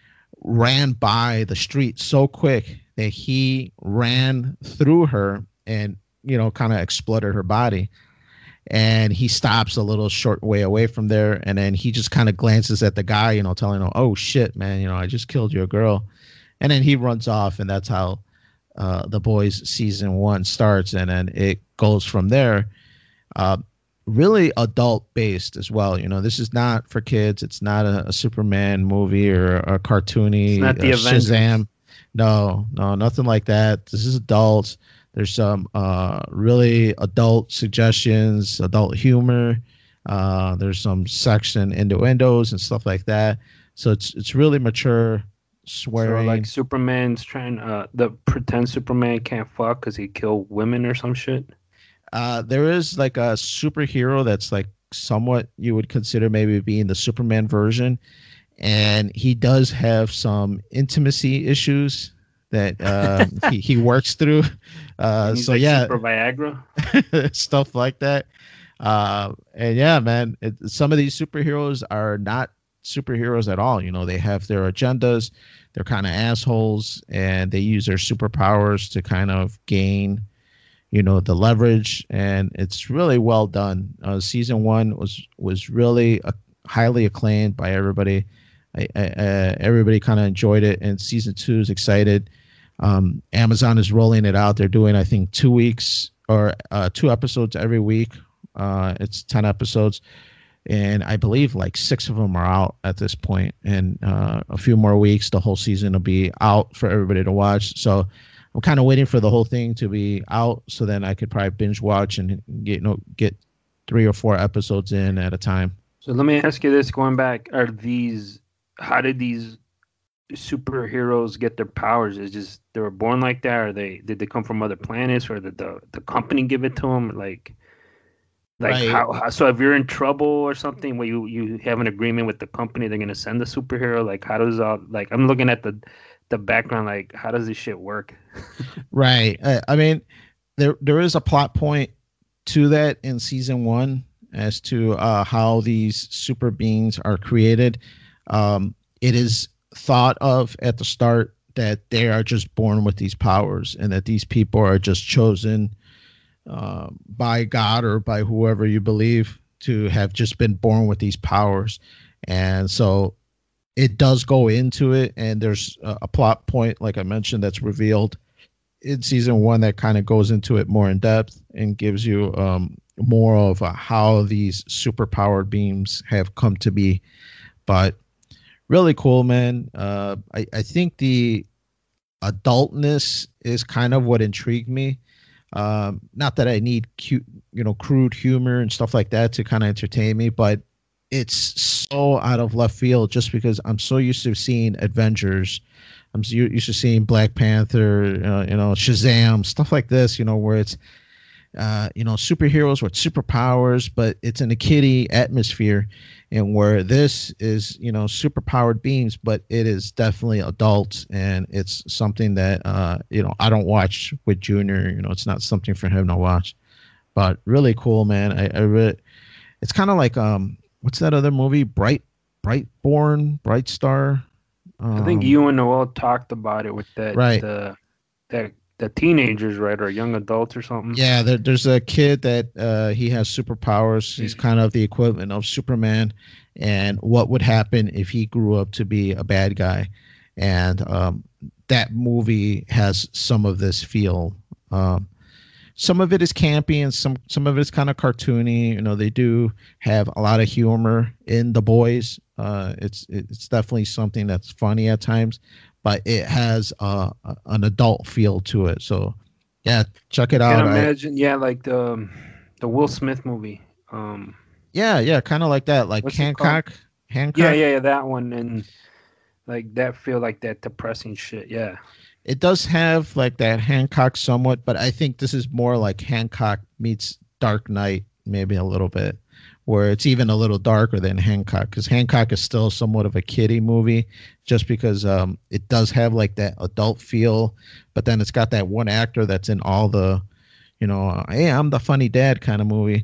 ran by the street so quick that he ran through her and, you know, kind of exploded her body. And he stops a little short way away from there. And then he just kind of glances at the guy, you know, telling him, oh, shit, man, you know, I just killed your girl. And then he runs off. And that's how uh, The Boys season one starts. And then it goes from there. Uh, really adult based as well. You know, this is not for kids. It's not a, a Superman movie or a cartoony it's not the uh, Shazam. Avengers. No, no, nothing like that. This is adults. There's some uh, really adult suggestions, adult humor. Uh, there's some sex and innuendos and stuff like that. So it's it's really mature, swearing. So like Superman's trying uh the pretend Superman can't fuck because he killed women or some shit. Uh, there is like a superhero that's like somewhat you would consider maybe being the Superman version. And he does have some intimacy issues that uh, he, he works through. Uh, so like yeah, Super Viagra, stuff like that. Uh, and yeah, man, it, some of these superheroes are not superheroes at all. You know, they have their agendas. They're kind of assholes, and they use their superpowers to kind of gain, you know, the leverage. And it's really well done. Uh, season one was was really uh, highly acclaimed by everybody. I, I, uh, everybody kind of enjoyed it, and season two is excited. Um, Amazon is rolling it out. They're doing, I think, two weeks or uh, two episodes every week. Uh, it's ten episodes, and I believe like six of them are out at this point. And uh, a few more weeks, the whole season will be out for everybody to watch. So I'm kind of waiting for the whole thing to be out so then I could probably binge watch and get you know get three or four episodes in at a time. So let me ask you this: going back, are these? How did these superheroes get their powers? Is just they were born like that, or they did they come from other planets, or did the the company give it to them? Like, like Right. how, how? So if you're in trouble or something, where you you have an agreement with the company, they're gonna send the superhero. Like, how does all? Like, I'm looking at the the background. Like, how does this shit work? Right. I, I mean, there there is a plot point to that in season one as to uh, how these super beings are created. Um, it is thought of at the start that they are just born with these powers and that these people are just chosen uh, by God or by whoever you believe to have just been born with these powers. And so it does go into it, and there's a, a plot point, like I mentioned, that's revealed in season one that kind of goes into it more in depth and gives you um, more of uh, how these super powered beams have come to be. But really cool, man. Uh, I, I think the adultness is kind of what intrigued me. Um, not that I need cute, you know, crude humor and stuff like that to kind of entertain me, but it's so out of left field just because I'm so used to seeing Avengers. I'm so used to seeing Black Panther, uh, you know, Shazam, stuff like this, you know, where it's, uh, you know, superheroes with superpowers, but it's in a kiddie atmosphere, and where this is, you know, superpowered beings, but it is definitely adult, and it's something that, uh, you know, I don't watch with Junior. You know, it's not something for him to watch, but really cool, man. I, I really, it's kind of like, um, what's that other movie? Bright, Brightborn, Bright Star. I think Um, you and Noel talked about it with that right. the that the teenagers, right, or young adults or something. Yeah, there, there's a kid that uh, he has superpowers. He's kind of the equivalent of Superman, and what would happen if he grew up to be a bad guy? And um, that movie has some of this feel. Um, some of it is campy, and some some of it is kind of cartoony. You know, they do have a lot of humor in The Boys. Uh, it's it's definitely something that's funny at times, but it has uh, a- an adult feel to it. So, yeah, check it I can out. I imagine, yeah, like the the Will Smith movie. Um, Yeah, yeah, kind of like that, like what's it called? Hancock. Yeah, Hancock. yeah, yeah, that one, and like that feel like that depressing shit. Yeah, It does have like that Hancock somewhat, but I think this is more like Hancock meets Dark Knight, maybe a little bit, where it's even a little darker than Hancock, because Hancock is still somewhat of a kiddie movie, just because um, it does have like that adult feel, but then it's got that one actor that's in all the, you know, hey, I'm the funny dad kind of movie.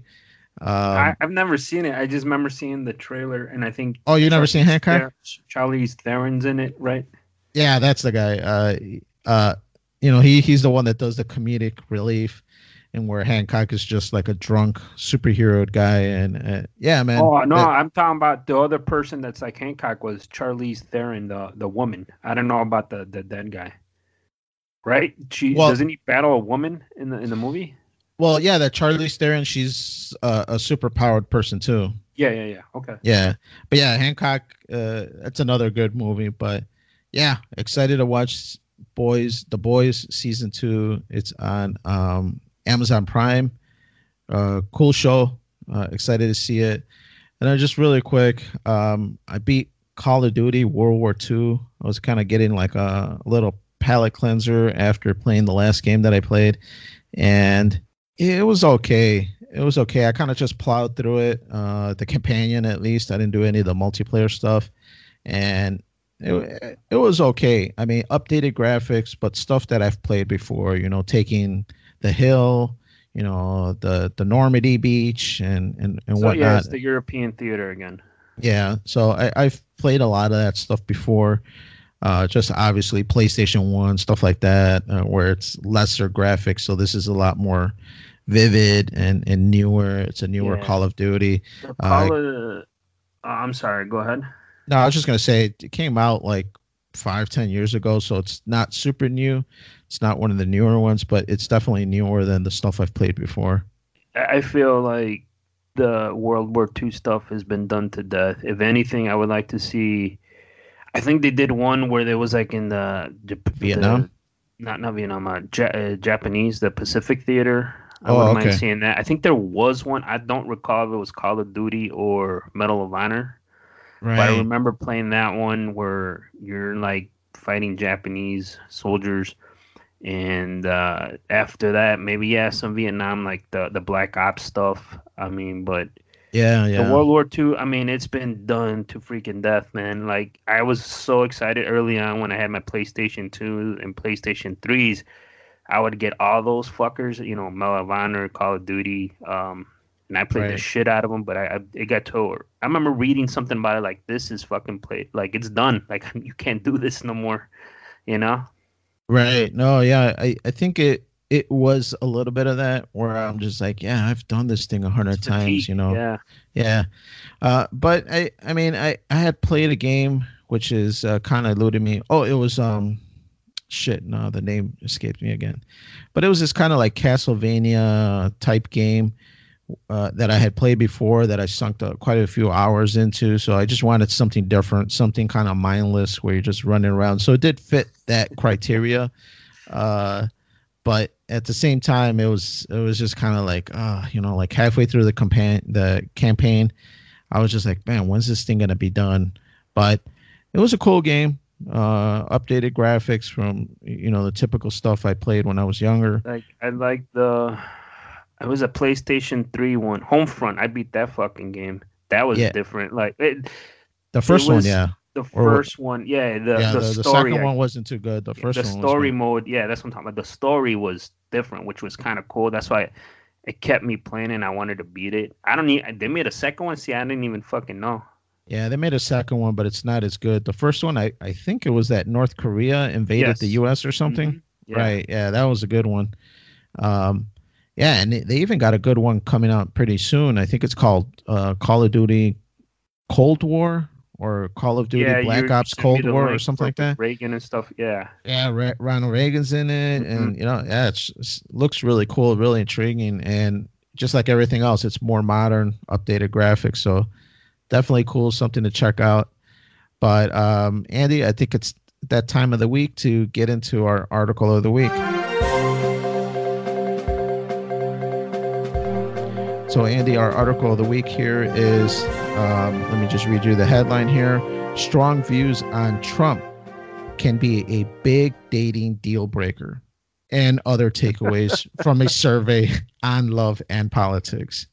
I, Um, I've never seen it. I just remember seeing the trailer, and I think oh, you never seen Charlize Hancock? Theron, Charlize Theron's in it, right? Yeah, that's the guy. Uh, uh, you know, he he's the one that does the comedic relief, and where Hancock is just like a drunk superhero guy. And uh, yeah, man, Oh no, that I'm talking about the other person that's like Hancock was Charlize Theron, the the woman. I don't know about the the dead guy, right? She well, doesn't he battle a woman in the in the movie? well, yeah, that Charlize Theron, she's uh, a super powered person too. Yeah, yeah, yeah. Okay. Yeah, but yeah, Hancock, uh, that's another good movie. But yeah, excited to watch Boys, The Boys season two. It's on um, Amazon Prime. Uh, cool show. Uh, excited to see it. And then just really quick, um, I beat Call of Duty World War Two. I was kind of getting like a little palate cleanser after playing the last game that I played, and it was okay. It was okay. I kind of just plowed through it. Uh, the companion, at least, I didn't do any of the multiplayer stuff, and it it was okay. I mean, updated graphics, but stuff that I've played before. You know, taking the hill, you know, the the Normandy beach and and and So yeah, whatnot. it's the European theater again. Yeah, so I, I've played a lot of that stuff before. Uh, just obviously PlayStation One stuff like that, uh, where it's lesser graphics. So this is a lot more vivid and and newer. It's a newer Yeah. Call of Duty. The Uh, Call of, uh, I'm sorry. Go ahead. no, I was just gonna say it came out like five, ten years ago, so it's not super new. It's not one of the newer ones, but it's definitely newer than the stuff I've played before. I I feel like the World War Two stuff has been done to death. If anything, I would like to see. I think they did one where there was like in the the, the Vietnam. not not Vietnam, uh, ja- uh, Japanese, the Pacific Theater. I Oh, wouldn't mind okay. seeing that. I think there was one. I don't recall if it was Call of Duty or Medal of Honor, but I Right. remember playing that one where you're like fighting Japanese soldiers. And uh, after that, maybe yeah, some Vietnam, like the the Black Ops stuff. I mean, but Yeah, the yeah. World War Two, I mean, it's been done to freaking death, man. Like I was so excited early on when I had my PlayStation two and PlayStation threes. I would get all those fuckers, you know, Medal of Honor, Call of Duty, um, and I played the Right. shit out of them. But I, I it got to. I remember reading something about it, like this is fucking played, like it's done. Like you can't do this no more, you know? Right. No, yeah, I, I think it it was a little bit of that where I'm just like, yeah, I've done this thing a It's hundred times, fatigue. you know. Yeah. Yeah. Uh, but I I mean I I had played a game which is uh, kind of eluded me. Oh, it was um shit, no, the name escaped me again. But it was this kind of like Castlevania type game uh, that I had played before that I sunk the, quite a few hours into. So I just wanted something different, something kind of mindless where you're just running around. So it did fit that criteria. Uh, but at the same time, it was it was just kind of like, uh, you know, like halfway through the campaign, the campaign, I was just like, man, when's this thing gonna be done? But it was a cool game. Uh, updated graphics from you know the typical stuff I played when I was younger. Like I like the it was a PlayStation three one, Homefront. I beat that fucking game. That was Yeah, different. Like it the it first one, was yeah, the or first one. Yeah, the yeah, the the the story second I one wasn't too good. The first the one was story good. mode, yeah, that's what I'm talking about. The story was different, which was kind of cool. That's why it kept me playing and I wanted to beat it. I don't need they made a second one. See, I didn't even fucking know. Yeah, they made a second one, but it's not as good. The first one, I I think it was that North Korea invaded the Yes. U S or something. Hmm. Yeah. Right. Yeah, that was a good one. Um, yeah, and they, they even got a good one coming out pretty soon. I think it's called uh, Call of Duty Cold War or Call of Duty Yeah, you Black you Ops sent me Cold the War or link something for like with that. Reagan and stuff. Yeah. Yeah, Ra- Ronald Reagan's in it, Hmm. and you know, yeah, it's, it's looks really cool, really intriguing, and just like everything else, it's more modern, updated graphics. So definitely cool, something to check out. But um, Andy, I think it's that time of the week to get into our article of the week. So, Andy, our article of the week here is um, let me just read you the headline here. Strong views on Trump can be a big dating deal breaker, and other takeaways from a survey on love and politics.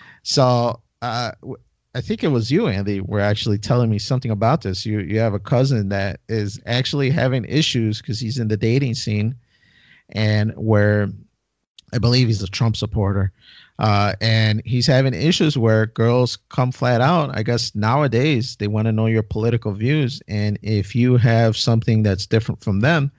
So, uh, I think it was you, Andy, were actually telling me something about this. You you have a cousin that is actually having issues because he's in the dating scene, and where I believe he's a Trump supporter. Uh, and he's having issues where girls come flat out. I guess nowadays they want to know your political views. And if you have something that's different from them,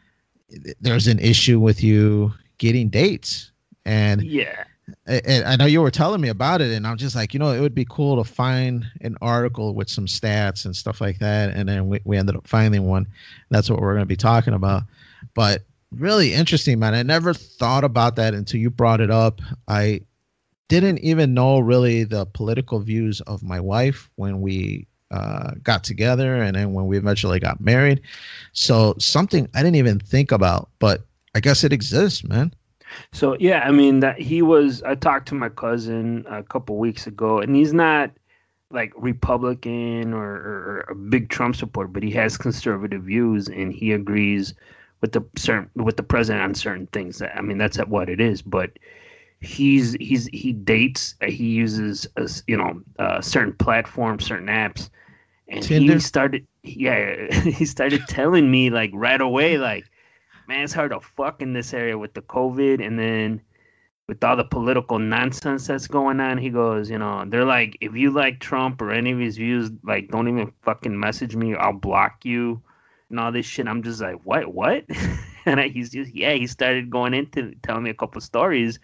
there's an issue with you getting dates. And, Yeah. and I know you were telling me about it. And I'm just like, you know, it would be cool to find an article with some stats and stuff like that. And then we, we ended up finding one. That's what we're going to be talking about. But really interesting, man. I never thought about that until you brought it up. I didn't even know really the political views of my wife when we uh, got together and then when we eventually got married. So something I didn't even think about, but I guess it exists, man. So yeah, I mean that he was. I talked to my cousin a couple weeks ago, and he's not like Republican or, or, or a big Trump supporter, but he has conservative views, and he agrees with the certain with the president on certain things. I mean, that's what it is. But he's he's he dates. uh, He uses a, s- you know uh, certain platforms, certain apps, and he Tinder. started. Yeah, he started telling me like right away, like, man, it's hard to fuck in this area with the COVID, and then with all the political nonsense that's going on, he goes, you know, they're like, if you like Trump or any of his views, like, don't even fucking message me. I'll block you and all this shit. I'm just like, what, what? And I, he's just, yeah, he started going into telling me a couple stories.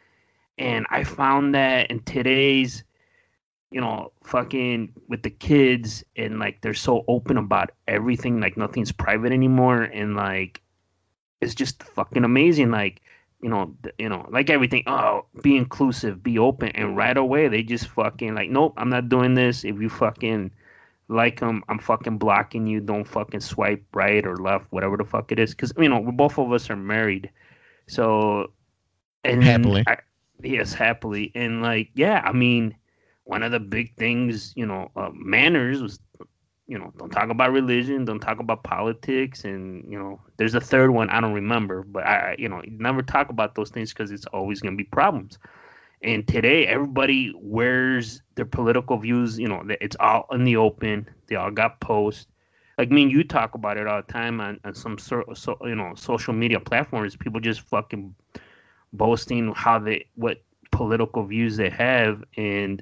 And I found that in today's, you know, fucking with the kids and like they're so open about everything, like nothing's private anymore. And like, it's just fucking amazing. Like, you know, th- you know, like everything. Oh, be inclusive, be open, and right away they just fucking like, nope, I'm not doing this. If you fucking like him, I'm fucking blocking you. Don't fucking swipe right or left, whatever the fuck it is. Because you know, both of us are married, so and Happily. I, yes, happily, and like, yeah, I mean, one of the big things, you know, uh, manners was, you know, don't talk about religion, don't talk about politics, and you know, there's a third one I don't remember, but I, you know, never talk about those things because it's always gonna be problems. And today, everybody wears their political views. You know, it's all in the open. They all got posts. Like me and you talk about it all the time on, on some sort of, so, you know, social media platforms. People just fucking boasting how they what political views they have, and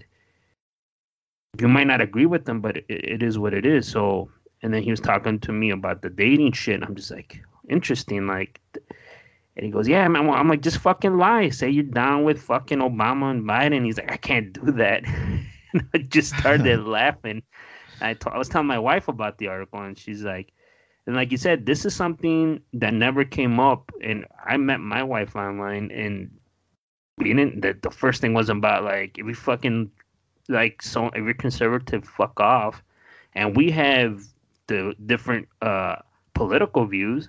you might not agree with them, but it, it is what it is. So, and then he was talking to me about the dating shit, and I'm just like, interesting, like. And he goes, yeah, man. I'm like, just fucking lie. Say you're down with fucking Obama and Biden. He's like, I can't do that. And I just started laughing. I, t- I was telling my wife about the article, and she's like, and like you said, this is something that never came up. And I met my wife online, and we didn't. The, the first thing wasn't about like, if you fucking like, so if you're conservative, fuck off. And we have the different uh political views.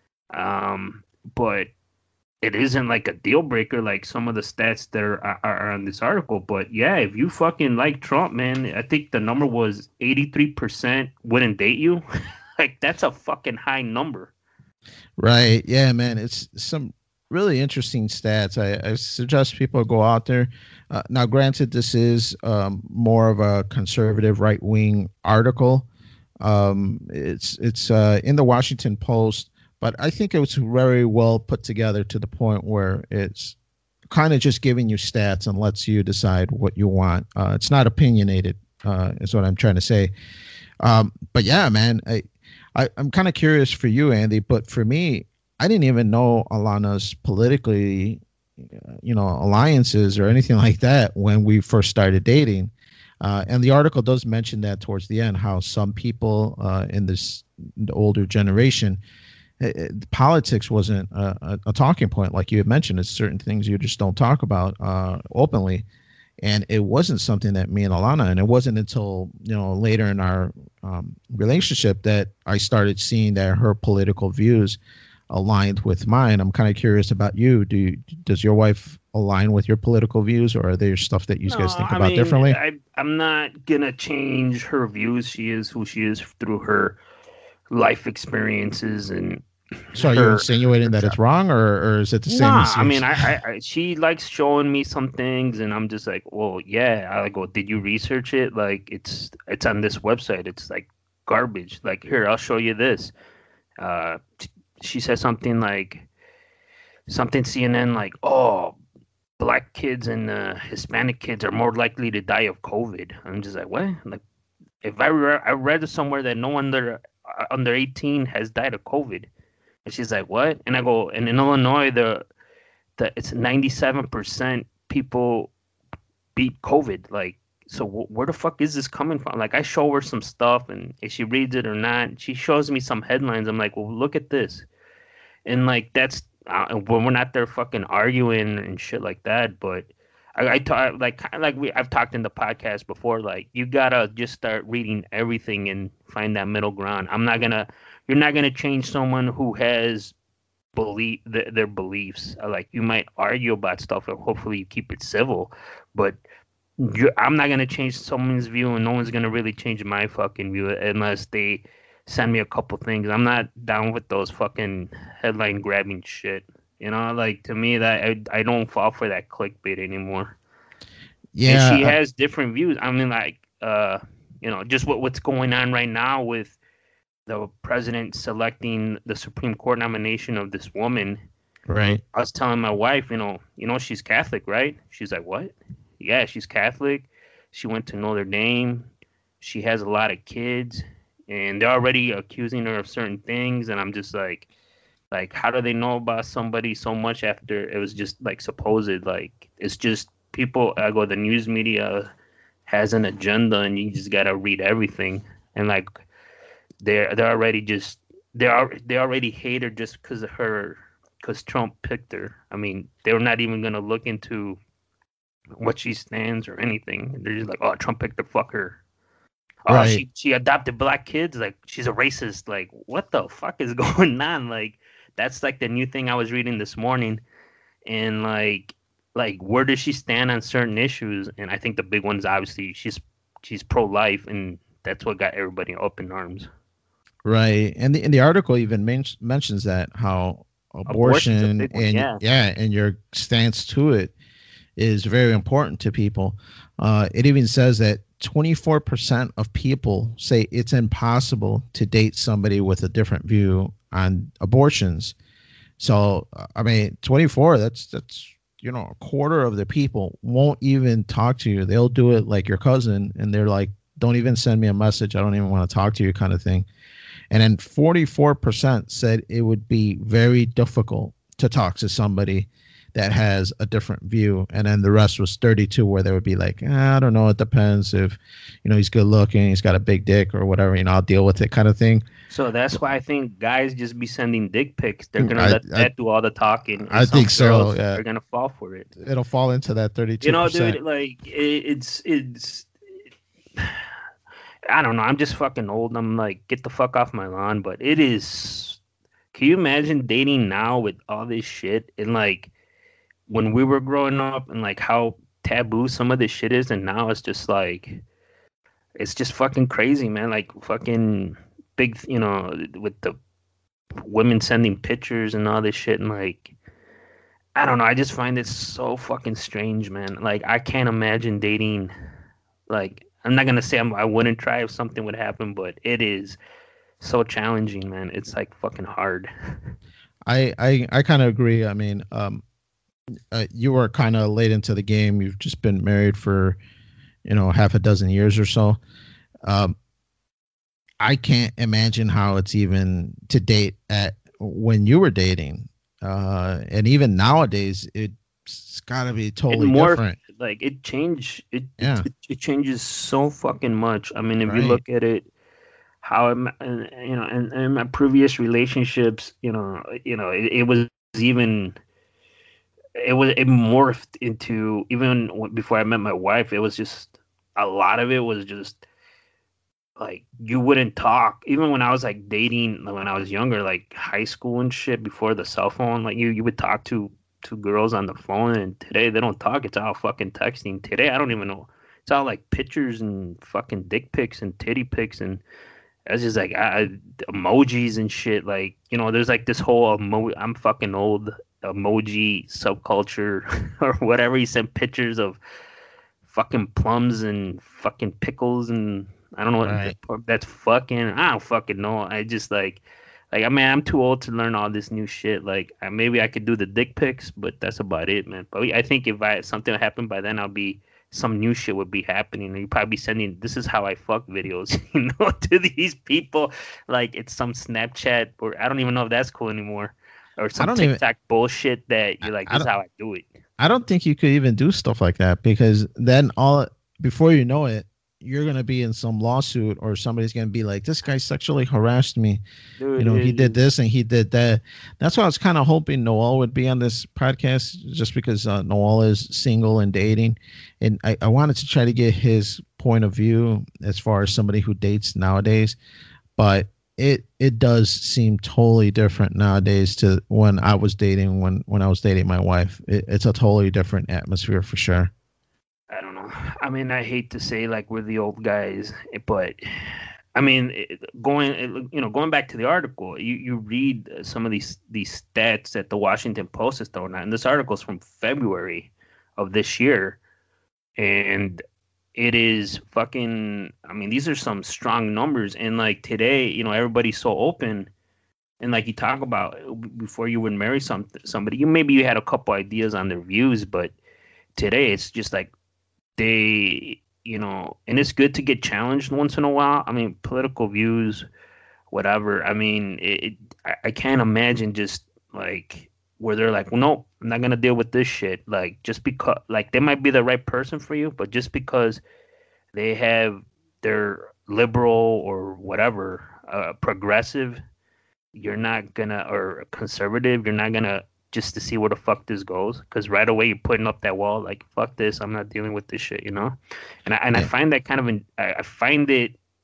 Um, but it isn't like a deal breaker like some of the stats that are, are, are on this article. But yeah, if you fucking like Trump, man, I think the number was eighty-three percent wouldn't date you. Like, that's a fucking high number. Right. Yeah, man. It's some really interesting stats. I, I suggest people go out there. Uh, now, granted, this is um, more of a conservative right wing article. Um, it's it's uh, in the Washington Post, but I think it was very well put together to the point where it's kind of just giving you stats and lets you decide what you want. Uh, it's not opinionated, uh, is what I'm trying to say. Um, but yeah, man, I, I I'm kind of curious for you, Andy. But for me, I didn't even know Alana's politically, uh, you know, alliances or anything like that when we first started dating. Uh, and the article does mention that towards the end, how some people uh, in this the older generation, it, it- politics wasn't a, a, a talking point, like you had mentioned. It's certain things you just don't talk about uh, openly, and it wasn't something that me and Alana, and it wasn't until you know later in our um, relationship that I started seeing that her political views aligned with mine. I'm kind of curious about you. Do you, does your wife align with your political views, or are there stuff that you No, guys think I about mean, differently? I I'm not gonna change her views. She is who she is through her life experiences and So are you her insinuating her that job. it's wrong, or, or is it the same Nah, as I mean, yours? I, I, I, she likes showing me some things, and I'm just like, well, yeah. I go, did you research it? Like, it's it's on this website. It's like garbage. Like, here, I'll show you this. Uh, she said something like something C N N like, oh, black kids and uh, Hispanic kids are more likely to die of COVID. I'm just like, what? Like, if I re- I read somewhere that no one under uh, under eighteen has died of COVID, and she's like, what? And I go, and in Illinois, the that it's ninety-seven percent people beat COVID. Like, so wh- where the fuck is this coming from? Like, I show her some stuff, and if she reads it or not, she shows me some headlines. I'm like, well, look at this. And like, that's uh, when we're not there fucking arguing and shit like that. But I, I talk like kind of like we I've talked in the podcast before. Like, you gotta just start reading everything and find that middle ground. I'm not gonna. You're not gonna change someone who has believe th- their beliefs. Uh, Like, you might argue about stuff, and hopefully you keep it civil, but you I'm not gonna change someone's view, and no one's gonna really change my fucking view unless they send me a couple things. I'm not down with those fucking headline grabbing shit. You know, like, to me, that I, I don't fall for that clickbait anymore. And Yeah, she uh, has different views. I mean, like, uh, you know, just what what's going on right now with the president selecting the Supreme Court nomination of this woman. right. I was telling my wife, you know, you know she's Catholic, right? She's like, what? Yeah, she's Catholic. She went to Notre Dame. She has a lot of kids, and they're already accusing her of certain things. And I'm just like, like, how do they know about somebody so much after it was just like supposed? Like, it's just people. I go, the news media has an agenda, and you just gotta read everything. And like, they're they're already just they are they already hate her just because of her because Trump picked her. I mean, they're not even gonna look into what she stands or anything. They're just like, oh, Trump picked the fucker. Oh, Right. she she adopted black kids. Like she's a racist. Like what the fuck is going on? Like that's like the new thing I was reading this morning. And like like where does she stand on certain issues? And I think the big one's obviously she's she's pro life, and that's what got everybody up in arms. Right. And the, and the article even men- mentions that how Abortion's a abortion big one, and yeah. yeah, and your stance to it is very important to people. Uh, it even says that twenty-four percent of people say it's impossible to date somebody with a different view on abortions. So, uh, I mean, twenty-four, that's, that's, you know, a quarter of the people won't even talk to you. They'll do it like your cousin, and they're like, don't even send me a message. I don't even want to talk to you, kind of thing. And then forty-four percent said it would be very difficult to talk to somebody that has a different view. And then the rest was thirty-two, where they would be like, ah, I don't know. It depends if, you know, he's good looking, he's got a big dick or whatever, you know, I'll deal with it, kind of thing. So that's why I think guys just be sending dick pics. They're gonna I, let I, that do all the talking, and I some think so. girls Yeah. are gonna fall for it. It'll fall into that You know, thirty-two percent. dude, like it, it's it's. I don't know. I'm just fucking old. I'm like, get the fuck off my lawn. But it is. Can you imagine dating now with all this shit and like when we were growing up and like how taboo some of this shit is, and now it's just like it's just fucking crazy, man. Like fucking big, you know, with the women sending pictures and all this shit, and like I don't know. I just find it so fucking strange, man. Like I can't imagine dating. Like I'm not gonna say I'm, I wouldn't try if something would happen, but it is so challenging, man. It's like fucking hard. I, I, I kind of agree. I mean, um, uh, you were kind of late into the game. You've just been married for, you know, half a dozen years or so. Um, I can't imagine how it's even to date at when you were dating. Uh, and even nowadays, it's got to be It totally morphed, different. like it changed. It, it Yeah. it it changes so fucking much. I mean, if you Right. look at it, how I'm, and, you know, and, and my previous relationships, you know, you know, it, it was even it was it morphed into even w- before I met my wife. It was just a lot of it was just like you wouldn't talk even when I was like dating like, when I was younger, like high school and shit before the cell phone. Like you you would talk to to girls on the phone, and today they don't talk. It's all fucking texting. Today I don't even know. It's all like pictures and fucking dick pics and titty pics, and that's just like I, emojis and shit. Like you know, there's like this whole emo. I'm fucking old emoji subculture or whatever. You send pictures of fucking plums and fucking pickles and I don't know Right. what that's fucking. I don't fucking know. I just like like I mean I'm too old to learn all this new shit. Like I, maybe I could do the dick pics, but that's about it, man. But I think if I something happened by then, I'll be some new shit would be happening. You probably be sending this is how I fuck videos, you know, to these people. Like it's some Snapchat or I don't even know if that's cool anymore, or I some don't even. TikTok bullshit that I, you're like, I this is don't. how I do it. I don't think you could even do stuff like that, because then all before you know it, you're gonna be in some lawsuit, or somebody's gonna be like, "This guy sexually harassed me. You Dude, know, he did it, this and he did that." That's why I was kind of hoping Noel would be on this podcast, just because uh, Noel is single and dating, and I, I wanted to try to get his point of view as far as somebody who dates nowadays. But it it does seem totally different nowadays to when I was dating when when I was dating my wife. It, it's a totally different atmosphere for sure. I don't know. I mean, I hate to say like we're the old guys, eh, but I mean, it, going it, you know going back to the article, you you read uh, some of these these stats that the Washington Post is throwing out, and this article is from February of this year, and it is fucking. I mean, these are some strong numbers, and like today, you know, everybody's so open. And like you talk about before you would marry some somebody, you maybe you had a couple ideas on their views, but today it's just like they, you know, and it's good to get challenged once in a while. I mean, political views, whatever. I mean, it, it I, I can't imagine just like where they're like, well, no, I'm not gonna deal with this shit. Like just because, like they might be the right person for you, but just because they have they're liberal or whatever, uh, progressive, you're not gonna or conservative, you're not gonna just to see where the fuck this goes because right away you're putting up that wall like fuck this, I'm not dealing with this shit, you know. And I and I Yeah. find that kind of in, I, I find it.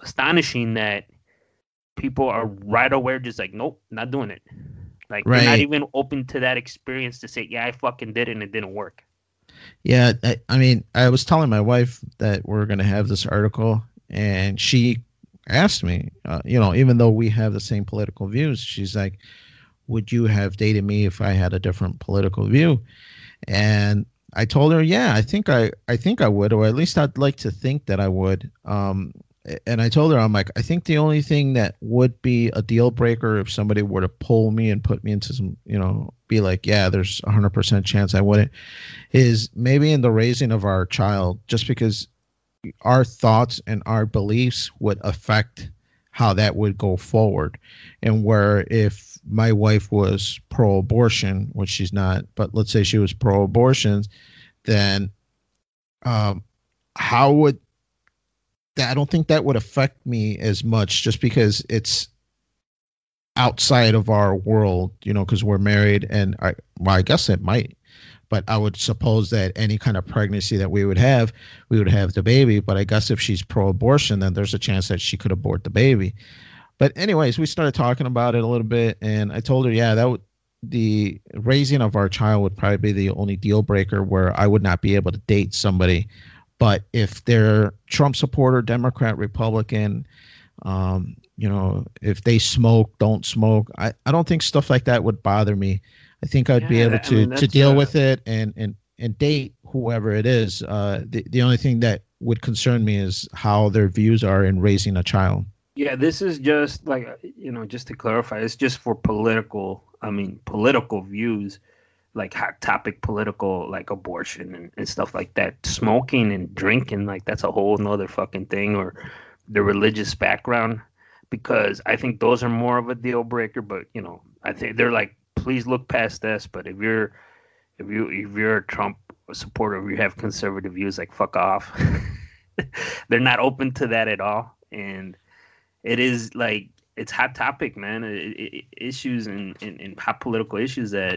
astonishing that people are right aware, just like, nope, not doing it. Like they're not Right. even open to that experience to say, yeah, I fucking did it and it didn't work. Yeah. I, I mean, I was telling my wife that we're going to have this article, and she asked me, uh, you know, even though we have the same political views, she's like, would you have dated me if I had a different political view? And I told her, yeah, I think I, I think I would, or at least I'd like to think that I would. Um, and I told her, I'm like, I think the only thing that would be a deal breaker if somebody were to pull me and put me into some, you know, be like, yeah, there's a hundred percent chance I wouldn't, is maybe in the raising of our child, just because our thoughts and our beliefs would affect how that would go forward. And where if my wife was pro-abortion, which she's not, but let's say she was pro-abortion, then um, how would that? I don't think that would affect me as much, just because it's outside of our world, you know, because we're married, and I, well, I guess it might. But I would suppose that any kind of pregnancy that we would have, we would have the baby. But I guess if she's pro-abortion, then there's a chance that she could abort the baby. But anyways, we started talking about it a little bit, and I told her, yeah, that would the raising of our child would probably be the only deal breaker where I would not be able to date somebody. But if they're Trump supporter, Democrat, Republican, um, you know, if they smoke, don't smoke, I, I don't think stuff like that would bother me. I think I'd be Yeah, able that, I to mean, to that's deal uh, with it and and and date whoever it is. Uh, the the only thing that would concern me is how their views are in raising a child. yeah, this is just like, uh, you know, just to clarify, it's just for political, I mean, political views, like hot topic political, like abortion and, and stuff like that. Smoking and drinking, like that's a whole nother fucking thing, or the religious background, because I think those are more of a deal breaker. But you know, I think they're like, please look past this. But if you're if you if you're a Trump supporter, if you have conservative views, like fuck off. They're not open to that at all, and it is like it's hot topic, man. It, it, issues and, and, and hot political issues that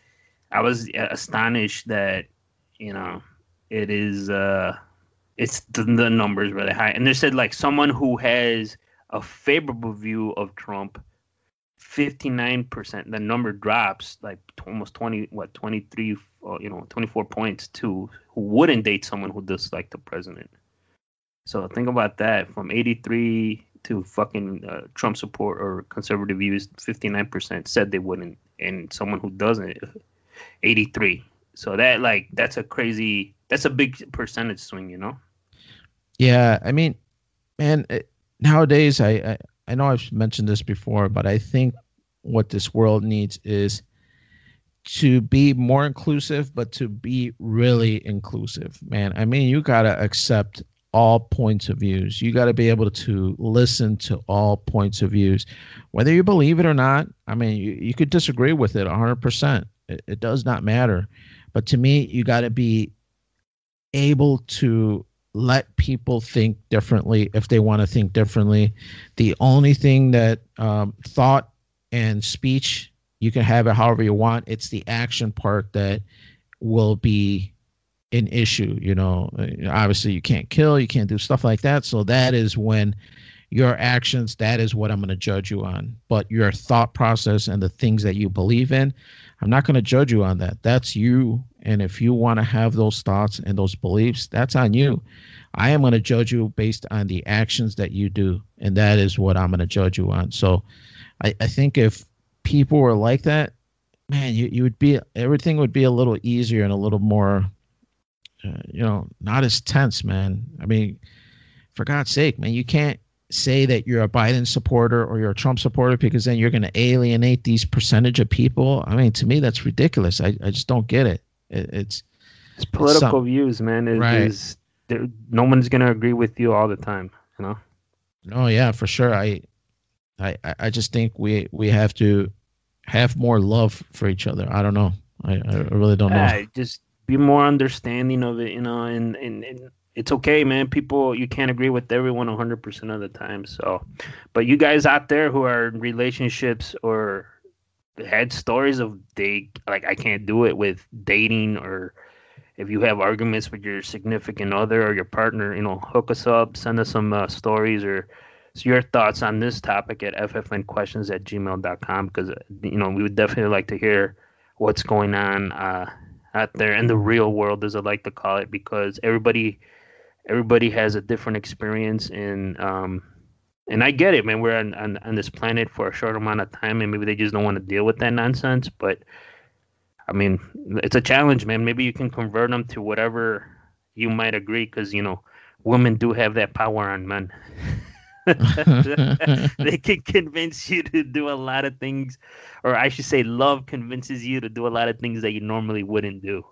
I was astonished that, you know, it is uh it's the, the numbers really high. And they said like someone who has a favorable view of Trump, fifty-nine percent, the number drops like almost twenty, what, twenty-three, uh, you know, twenty-four points to who wouldn't date someone who disliked the president. So think about that, from eighty-three to fucking uh, Trump support or conservative views, fifty-nine percent said they wouldn't, and someone who doesn't, eighty-three. So that like that's a crazy, that's a big percentage swing, you know. Yeah, I mean, man, it, nowadays I, I I know I've mentioned this before, but I think what this world needs is to be more inclusive, but to be really inclusive, man. I mean, you gotta accept all points of views. You got to be able to listen to all points of views, whether you believe it or not. I mean, you, you could disagree with it one hundred percent. It, it does not matter. But to me, you got to be able to let people think differently if they want to think differently. The only thing that um, thought and speech, you can have it however you want. It's the action part that will be an issue. You know, obviously you can't kill, you can't do stuff like that. So that is when your actions, that is what I'm going to judge you on. But your thought process and the things that you believe in, I'm not going to judge you on that. That's you. And if you want to have those thoughts and those beliefs, that's on you. I am going to judge you based on the actions that you do. And that is what I'm going to judge you on. So I, I think if people were like that, man, you, you would be, everything would be a little easier and a little more, uh, you know, not as tense, man. I mean, for God's sake, man, you can't say that you're a Biden supporter or you're a Trump supporter because then you're going to alienate these percentage of people. I mean, to me, that's ridiculous. I, I just don't get it. it it's it's political it's some, views, man. It right. is there, no one's going to agree with you all the time, you know? No, yeah, for sure. I, I, I just think we, we have to have more love for each other. I don't know. I, I really don't know. Yeah, just be more understanding of it, you know, and, and, and it's okay, man. People, you can't agree with everyone one hundred percent of the time. So, but you guys out there who are in relationships or had stories of they, like, I can't do it with dating, or if you have arguments with your significant other or your partner, you know, hook us up, send us some uh, stories, or So your thoughts on this topic at f f n questions at gmail dot com, because you know we would definitely like to hear what's going on uh, out there in the real world, as I like to call it, because everybody everybody has a different experience, and um, and I get it, man. We're on, on on this planet for a short amount of time, and maybe they just don't want to deal with that nonsense. But I mean, it's a challenge, man. Maybe you can convert them to whatever you might agree, because you know women do have that power on men. They can convince you to do a lot of things, or I should say love convinces you to do a lot of things that you normally wouldn't do.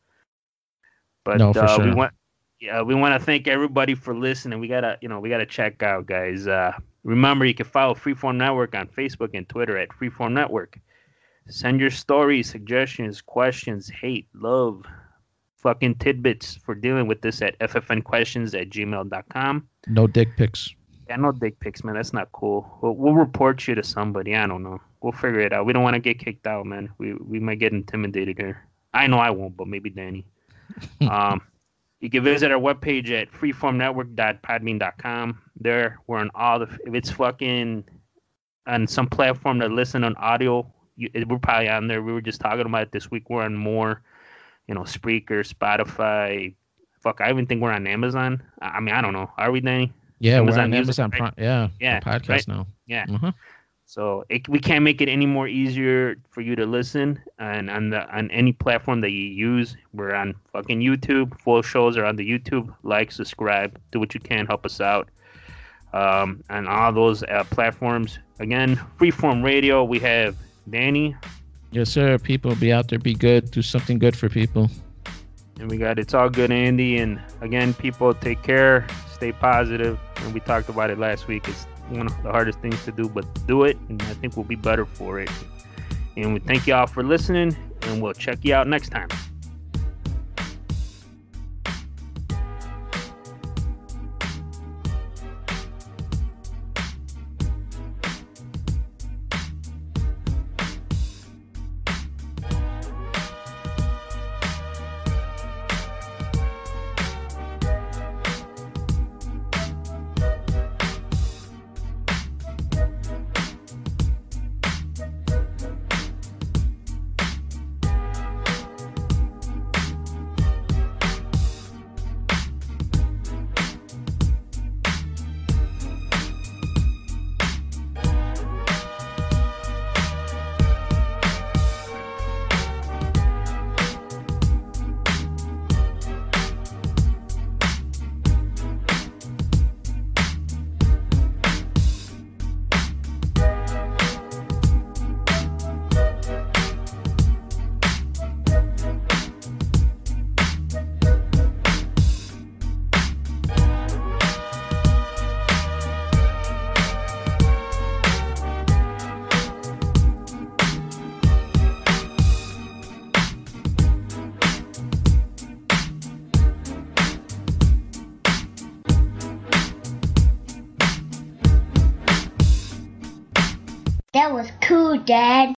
But no, for uh, sure. we want yeah, we want to thank everybody for listening. We gotta, you know, we gotta check out, guys. Uh, remember, you can follow Freeform Network on Facebook and Twitter at Freeform Network. Send your stories, suggestions, questions, hate, love, fucking tidbits for dealing with this at f f n questions at gmail dot com. No dick pics. Yeah, no dick pics, man. That's not cool. We'll, we'll report you to somebody. I don't know. We'll figure it out. We don't want to get kicked out, man. We we might get intimidated here. I know I won't, but maybe Danny. um, you can visit our webpage at freeform network dot podbean dot com. There, we're on all the. If it's fucking on some platform that listen on audio, you, we're probably on there. We were just talking about it this week. We're on more, you know, Spreaker, Spotify. Fuck, I even think we're on Amazon. I mean, I don't know. Are we, Danny? Yeah, Amazon we're on Music, Amazon right? Prime. Yeah, Yeah, podcast right? now. Yeah. Uh-huh. So it, we can't make it any more easier for you to listen. And on the on any platform that you use, we're on fucking YouTube. Full shows are on the YouTube. Like, subscribe, do what you can, help us out. Um, on all those uh, platforms. Again, Freeform Radio. We have Danny. Yes, sir. People, be out there, be good, do something good for people. And we got It's All Good, Andy. And again, people, take care, stay positive. And we talked about it last week. It's one of the hardest things to do, but do it, and I think we'll be better for it. And we thank y'all for listening, and we'll check you out next time. That was cool, Dad.